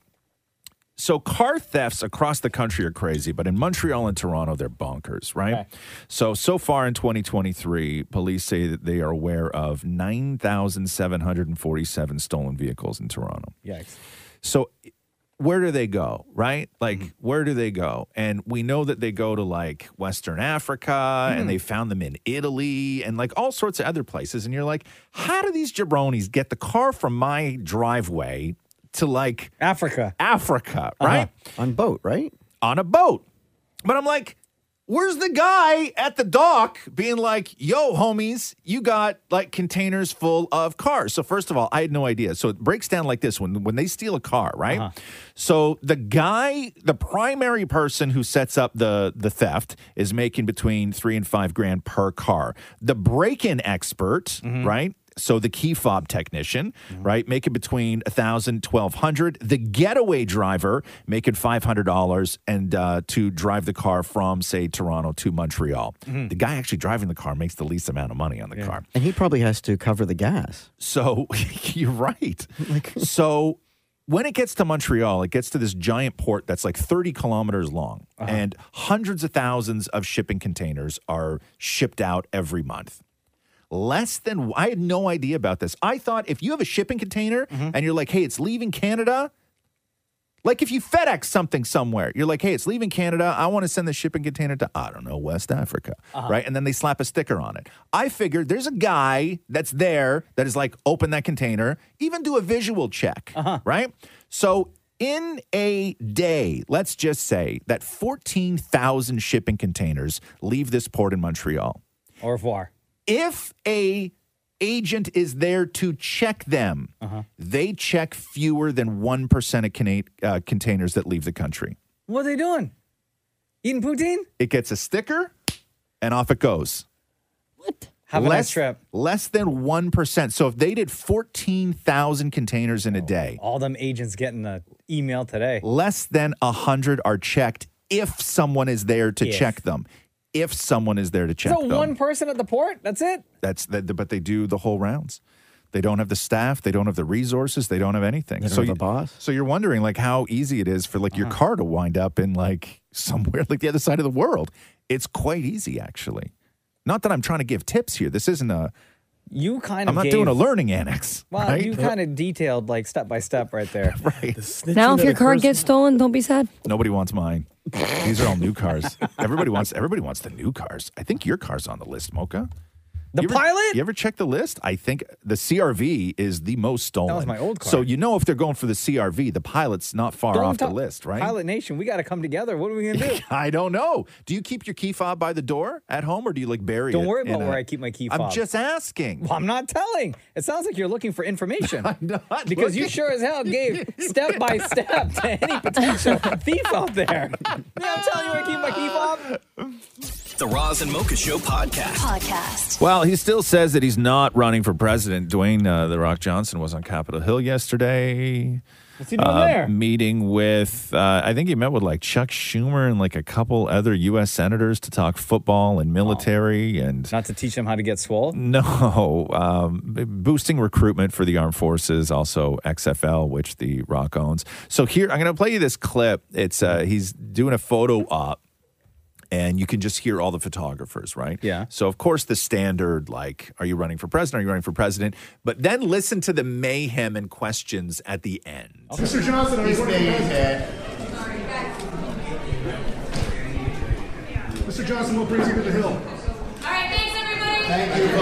So car thefts across the country are crazy, but in Montreal and Toronto, they're bonkers, right? Okay. So, so far in twenty twenty-three, police say that they are aware of nine thousand seven hundred forty-seven stolen vehicles in Toronto. Yikes. So where do they go, right? Like, where do they go? And we know that they go to like Western Africa and they found them in Italy and like all sorts of other places. And you're like, how do these jabronis get the car from my driveway to like Africa? Africa, right? On boat, right? On a boat. But I'm like, where's the guy at the dock being like, yo, homies, you got like containers full of cars? So first of all, I had no idea. So it breaks down like this when, when they steal a car, right? Uh-huh. So the guy, the primary person who sets up the, the theft is making between three and five grand per car. The break-in expert, right? So the key fob technician, right, making between one thousand dollars, twelve hundred dollars. The getaway driver making five hundred dollars and uh, to drive the car from, say, Toronto to Montreal. The guy actually driving the car makes the least amount of money on the car. And he probably has to cover the gas. So you're right. So when it gets to Montreal, it gets to this giant port that's like thirty kilometers long, and hundreds of thousands of shipping containers are shipped out every month. Less than, I had no idea about this. I thought if you have a shipping container and you're like, hey, it's leaving Canada, like if you FedEx something somewhere, you're like, hey, it's leaving Canada. I want to send the shipping container to, I don't know, West Africa, right? And then they slap a sticker on it. I figured there's a guy that's there that is like, open that container, even do a visual check, right? So in a day, let's just say that fourteen thousand shipping containers leave this port in Montreal. Au revoir. If a agent is there to check them, they check fewer than one percent of cana- uh, containers that leave the country. What are they doing? Eating poutine? It gets a sticker and off it goes. Have a less, nice trip. Less than one percent. So if they did fourteen thousand containers in a day, All them agents getting an email today. less than one hundred are checked if someone is there to If. check them. If someone is there to check So them. one person at the port? That's it? That's the, but they do the whole rounds. They don't have the staff. They don't have the resources. They don't have anything. They don't so have you, a boss. So you're wondering like how easy it is for like your car to wind up in like somewhere like the other side of the world. It's quite easy actually. Not that I'm trying to give tips here. This isn't a. You kind of I'm not gave, doing a learning annex. Well, right? you kind of detailed like step by step right there. right. Now, if your car gets stolen, don't be sad. Nobody wants mine. These are all new cars. Everybody wants. Everybody wants the new cars. I think your car's on the list, Mocha. The You ever- pilot? You ever check the list? I think the C R V is the most stolen. That was my old car. So you know if they're going for the C R V, the pilot's not far Don't off the talk- list, right? Pilot Nation, we got to come together. What are we going to do? I don't know. Do you keep your key fob by the door at home, or do you like bury it? Don't worry in about a- where I keep my key fob. I'm just asking. Well, I'm not telling. It sounds like you're looking for information. I'm not because you looking. sure as hell gave step by step to any potential thief out there. Yeah, I'm telling you where I keep my key fob. The Roz and Mocha Show podcast. Podcast. Well, he still says that he's not running for president. Dwayne uh, The Rock Johnson was on Capitol Hill yesterday. What's he doing uh, there? Meeting with, uh, I think he met with like Chuck Schumer and like a couple other U S senators to talk football and military and not to teach them how to get swole. No, um, boosting recruitment for the armed forces, also X F L, which The Rock owns. So here, I'm going to play you this clip. It's uh, he's doing a photo op. And you can just hear all the photographers, right? Yeah. So, of course, the standard, like, are you running for president? Are you running for president? But then listen to the mayhem and questions at the end. Mister Johnson, are you running for president? Mister Johnson, what brings you to the Hill? All right, thanks, everybody. Thank you,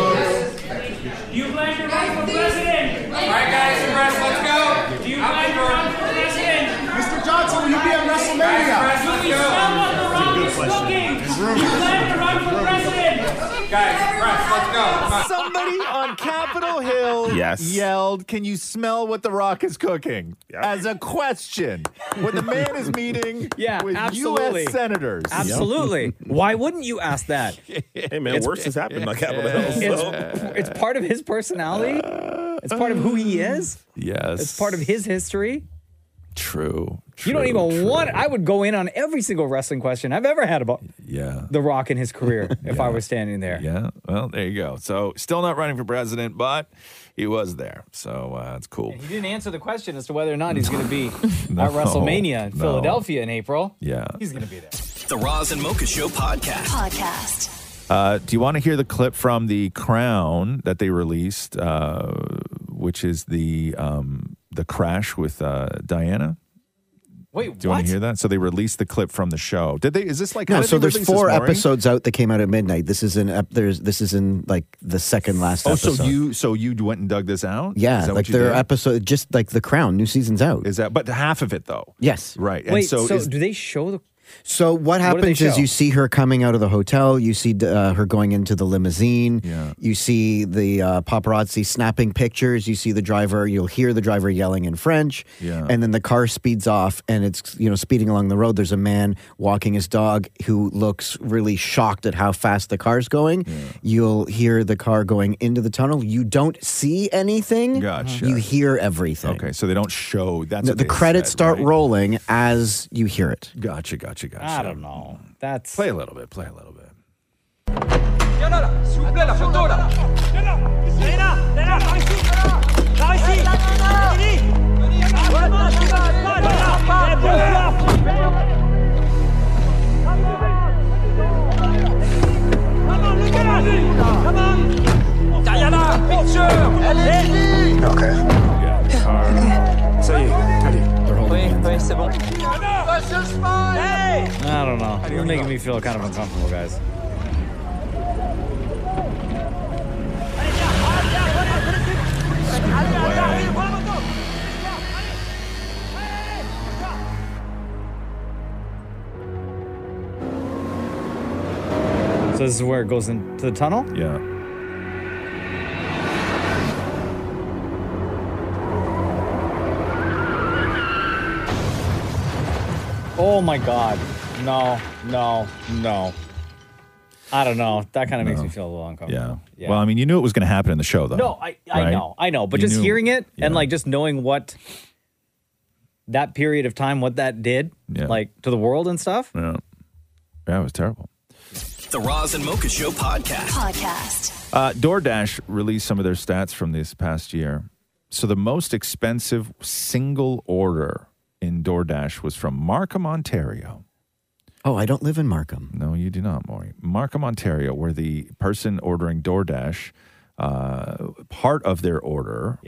folks. Do you plan to run for president? All right, guys, the rest, let's go. Do you plan to run for president? Mister Johnson, will you be at WrestleMania? Do we smell what the Rock is cooking? Do you plan to run for president? Guys, rest, let's go. Come on. Somebody on Capitol Hill Yes. yelled, "Can you smell what The Rock is cooking?" As a question. When the man is meeting Yeah, with absolutely. U S senators. Absolutely. Why wouldn't you ask that? Hey, man, It's- worse has happened on Capitol Hill. So. It's, it's part of his personality. It's part of who he is. Yes. It's part of his history. True. You don't true, even true. want. I would go in on every single wrestling question I've ever had about Yeah. The Rock in his career if I was standing there. Yeah. Well, there you go. So, still not running for president, but he was there. So, uh, it's cool. He didn't answer the question as to whether or not he's going to be No, at WrestleMania in no. Philadelphia in April. Yeah. He's going to be there. The Roz and Mocha Show podcast. Podcast. Uh, do you want to hear the clip from The Crown that they released, uh, which is the um, the crash with uh, Diana? Wait, Do you want to hear that? So they released the clip from the show. Did they? Is this like? how No, did so they there's release four this morning? episodes out that came out at midnight. This is in ep- there's this is in like the second last Oh, episode. so you so you went and dug this out? yeah, Is that like what you their did? episode, just like The Crown, new season's out. Is that? But half of it though. Yes, Right. And Wait, so, so, is, do they show the? So what What do they happens is show? you see her coming out of the hotel. You see uh, her going into the limousine. Yeah. You see the uh, paparazzi snapping pictures. You see the driver. You'll hear the driver yelling in French. Yeah. And then the car speeds off, and it's you know speeding along the road. There's a man walking his dog who looks really shocked at how fast the car's going. You'll hear the car going into the tunnel. You don't see anything. Gotcha. You hear everything. okay, so they don't show. That's No, what the they credits said, start right? rolling as you hear it. Gotcha. Gotcha. Gotcha. I don't know. That's Play a little bit. Play a little bit. S'il vous plaît, la photo là. Léna, Léna, par ici. Par ici. Denis. Ouais, non, tu vas, pas, là. Eh, bonsoir. Come on, look at us. Come on. Diana, picture. Allez. Okay. Ça y est, allez. Oui, oui, c'est bon. Hey. I don't know. You're making me feel kind of uncomfortable, guys. So this is where it goes into the tunnel? Yeah. Oh my God. No, no, no. I don't know. That kind of makes me feel a little Yeah. uncomfortable. Well, I mean, you knew it was going to happen in the show, though. No, I, I right? know. I know. But You just knew- hearing it yeah. and like just knowing what that period of time, what that did, Yeah. like to the world and stuff. Yeah. Yeah, it was terrible. The Roz and Mocha Show podcast. Podcast. Uh, DoorDash released some of their stats from this past year. So the most expensive single order in DoorDash was from Markham, Ontario. Oh, I don't live in Markham. No, you do not, Maury. Markham, Ontario, where the person ordering DoorDash, uh, part of their order Yeah.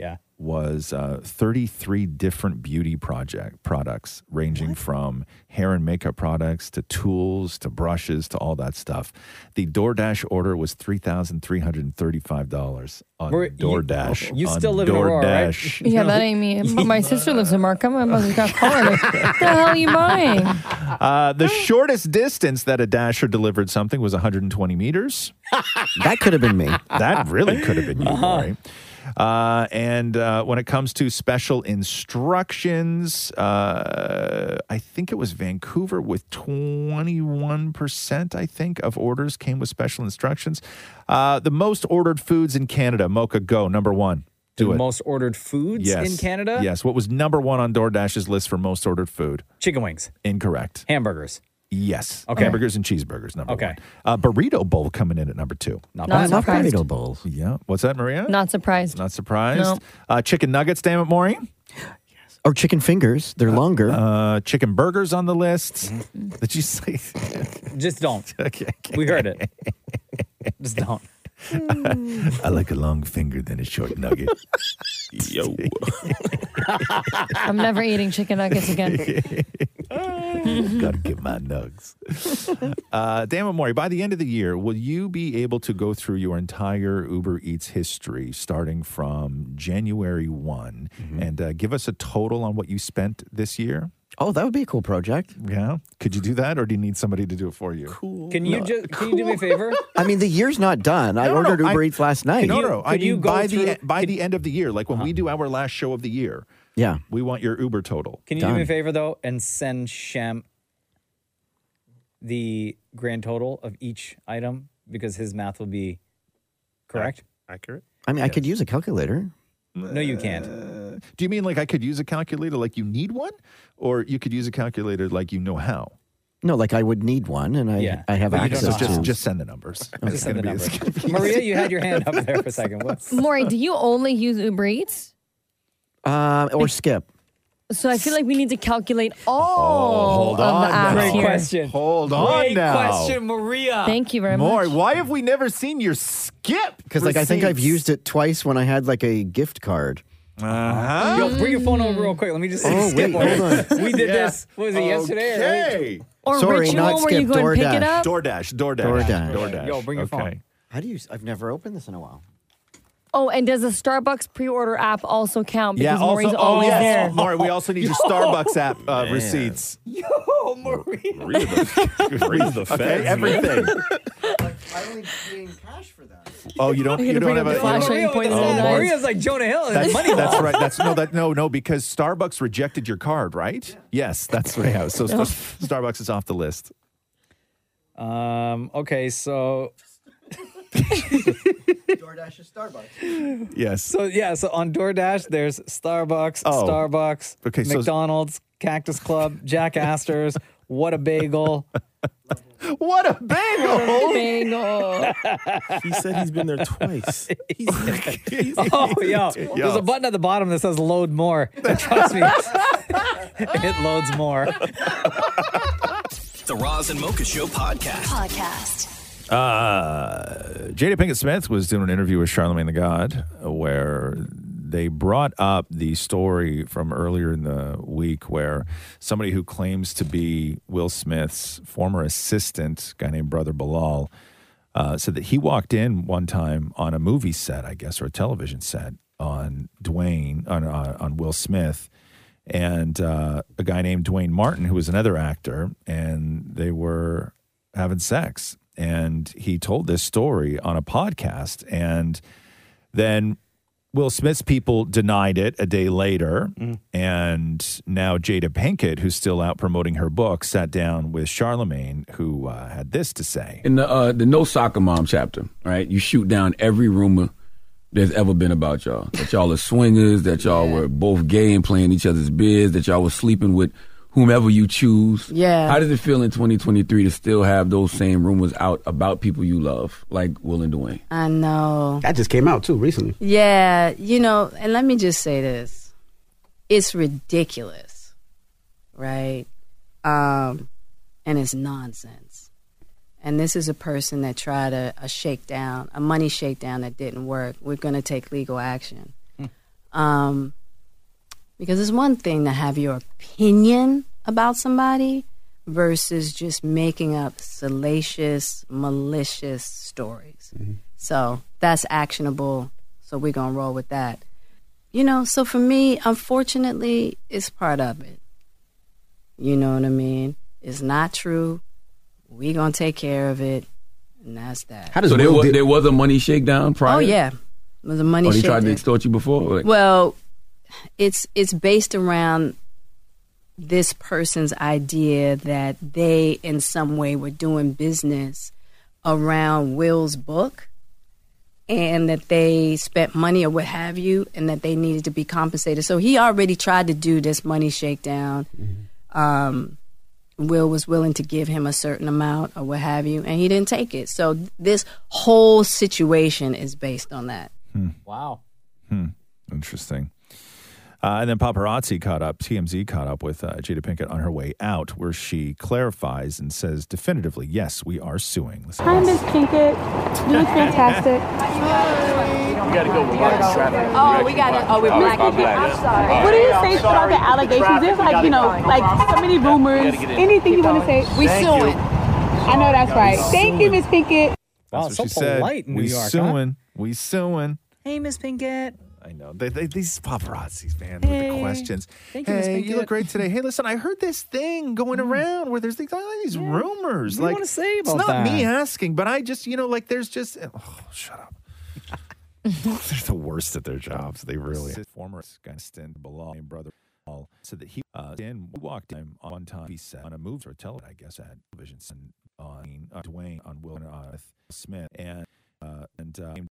was uh, thirty-three different beauty project products, ranging from hair and makeup products to tools to brushes to all that stuff. The DoorDash order was three thousand three hundred thirty-five dollars on We're- you- DoorDash. you on still live in Aurora, right? DoorDash. Yeah, that ain't me. But my sister lives in Markham. I must have got calling her. What the hell are you buying? Uh, the shortest distance that a Dasher delivered something was one hundred twenty meters. That could have been me. That really could have been you, Uh-huh. Maury. Uh, and uh, when it comes to special instructions, uh, I think it was Vancouver with twenty-one percent, I think, of orders came with special instructions. Uh, the most ordered foods in Canada, Mocha, go, number one. Do the it. most ordered foods Yes. in Canada? Yes. What was number one on DoorDash's list for most ordered food? Chicken wings. Incorrect. Hamburgers. Yes. Okay. Hamburgers and cheeseburgers, number Okay. one. Uh, burrito bowl coming in at number two. Not Not I love surprised. burrito bowls. Yeah. What's that, Maria? Not surprised. Not surprised. No. Uh, chicken nuggets, damn it, Maury. Or chicken fingers. They're longer. Uh, chicken burgers on the list. Mm-hmm. Did you say? Just don't. Okay. We heard it. Just don't. I like a long finger than a short nugget. Yo. I'm never eating chicken nuggets again. Gotta get my nugs. Uh, damn it, Maury, by the end of the year, will you be able to go through your entire Uber Eats history starting from January first Mm-hmm. and uh, give us a total on what you spent this year? Oh, that would be a cool project. Yeah. Could you do that, or do you need somebody to do it for you? Cool. Can you just can you do me a favor? I mean, the year's not done. I No, no, ordered no, Uber I- Eats last night. No, you- no, I could you mean go by through- the by could- the end of the year, like when we do our last show of the year, Yeah. we want your Uber total. Can you do me a Done. favor though and send Shem the grand total of each item because his math will be correct? Accurate. I mean, I could use a calculator. No, you can't. Uh, do you mean like I could use a calculator like you need one, or you could use a calculator like you know how? No, like I would need one, and I Yeah. I have But you don't access know to. Just just send the numbers. Just It's send the gonna be- number. it's gonna be Maria, easy. you had your hand up there for a second. What's Maury, do you only use Uber Eats? Uh, or skip. So I feel like we need to calculate all hold of on the apps now. Great here. question. Hold on Great now. question, Maria. Thank you very Maury, much. why have we never seen your skip? Because like I think I've receipts? used it twice when I had like a gift card. Uh-huh. Yo, bring your phone over real quick. Let me just Oh, skip wait, over. hold We did Yeah. this. What was it yesterday? Right? Okay. Or Sorry, ritual not where you skip, go and pick it DoorDash. up. DoorDash, DoorDash, DoorDash. DoorDash. Yo, bring your okay. phone. How do you? I've never opened this in a while. Oh, and does the Starbucks pre-order app also count? Yeah, Because also, Maury's oh, always yes. there. Maury, we also need your Starbucks app uh, Man. receipts. Yo, Maria. Read the, read the Okay, feds, man. everything. I only pay cash for that. Oh, you don't. You're You gonna don't bring have up a. the flash you and don't- point it Oh, in his eyes. Maury, Maria's like Jonah Hill. That's, Money that's right. That's no, that no, no, because Starbucks rejected your card, right? Yes, that's what I have. So Star- Starbucks is off the list. Um. Okay. So. DoorDash is Starbucks. Yes. So yeah. So on DoorDash, there's Starbucks, Oh. Starbucks, Okay, so- McDonald's, Cactus Club, Jack Astor's. What a bagel! What a bagel! Bagel. He said he's been there twice. Oh, yo, there's a button at the bottom that says "Load More." And trust me, it loads more. The Roz and Mocha Show podcast. Podcast. Uh, Jada Pinkett Smith was doing an interview with Charlamagne the God where they brought up the story from earlier in the week where somebody who claims to be Will Smith's former assistant, a guy named Brother Bilal, uh, said that he walked in one time on a movie set, I guess, or a television set on Dwayne, on, uh, on Will Smith, and uh, a guy named Dwayne Martin, who was another actor, and they were having sex. And he told this story on a podcast. And then Will Smith's people denied it a day later. Mm. And now Jada Pinkett, who's still out promoting her book, sat down with Charlamagne, who uh, had this to say. In the uh, the No Soccer Mom chapter, right? You shoot down every rumor there's ever been about y'all. That y'all are swingers, that y'all were both gay and playing each other's biz, that y'all were sleeping with whomever you choose. Yeah. How does it feel in twenty twenty-three to still have those same rumors out about people you love, like Will and Dwayne? I know. That just came out too recently. Yeah, you know, and let me just say this. It's ridiculous, right? Um, and it's nonsense. And this is a person that tried a, a shakedown, a money shakedown that didn't work. We're going to take legal action. Um, because it's one thing to have your opinion about somebody versus just making up salacious, malicious stories. Mm-hmm. So that's actionable. So we're going to roll with that. You know, so for me, unfortunately, it's part of it. You know what I mean? It's not true. We're going to take care of it. And that's that. How does so there was, there was a money shakedown prior? Oh, yeah. It was a money oh, shakedown. Or they tried to extort you before? Like, well, it's it's based around this person's idea that they, in some way, were doing business around Will's book and that they spent money or what have you and that they needed to be compensated. So he already tried to do this money shakedown. Mm-hmm. Um Will was willing to give him a certain amount or what have you, and he didn't take it. So this whole situation is based on that. Hmm. Wow. Hmm. Interesting. Uh, and then paparazzi caught up, T M Z caught up with uh, Jada Pinkett on her way out, where she clarifies and says definitively, yes, we are suing. Listen. Hi, Miss Pinkett. You look fantastic. We gotta go. We gotta traffic. Oh, we gotta. Oh, we're black. I'm sorry. What do you say about the allegations? There's like, you know, like so many rumors. Anything you want to say? We suing. I know that's right. Thank you, Miss Pinkett. Wow, That's so what she said. polite in New we York, suing. huh? We suing. Hey, Miss Pinkett. I know. They, they, these paparazzis, man, Hey. with the questions. Thank you, Miss Hey, you look Pinkett. great today. Hey, listen, I heard this thing going around where there's these, all these rumors. What do you like, wanna say it's about not me that? asking, but I just, you know, like there's just, oh, shut up. They're the worst at their jobs. They really are. Former Afghanistan below brother Paul said that he uh, Dan walked in on one time. He said on a move or tell it, I guess, at television on uh, Dwayne on Will uh, Smith and uh, and uh,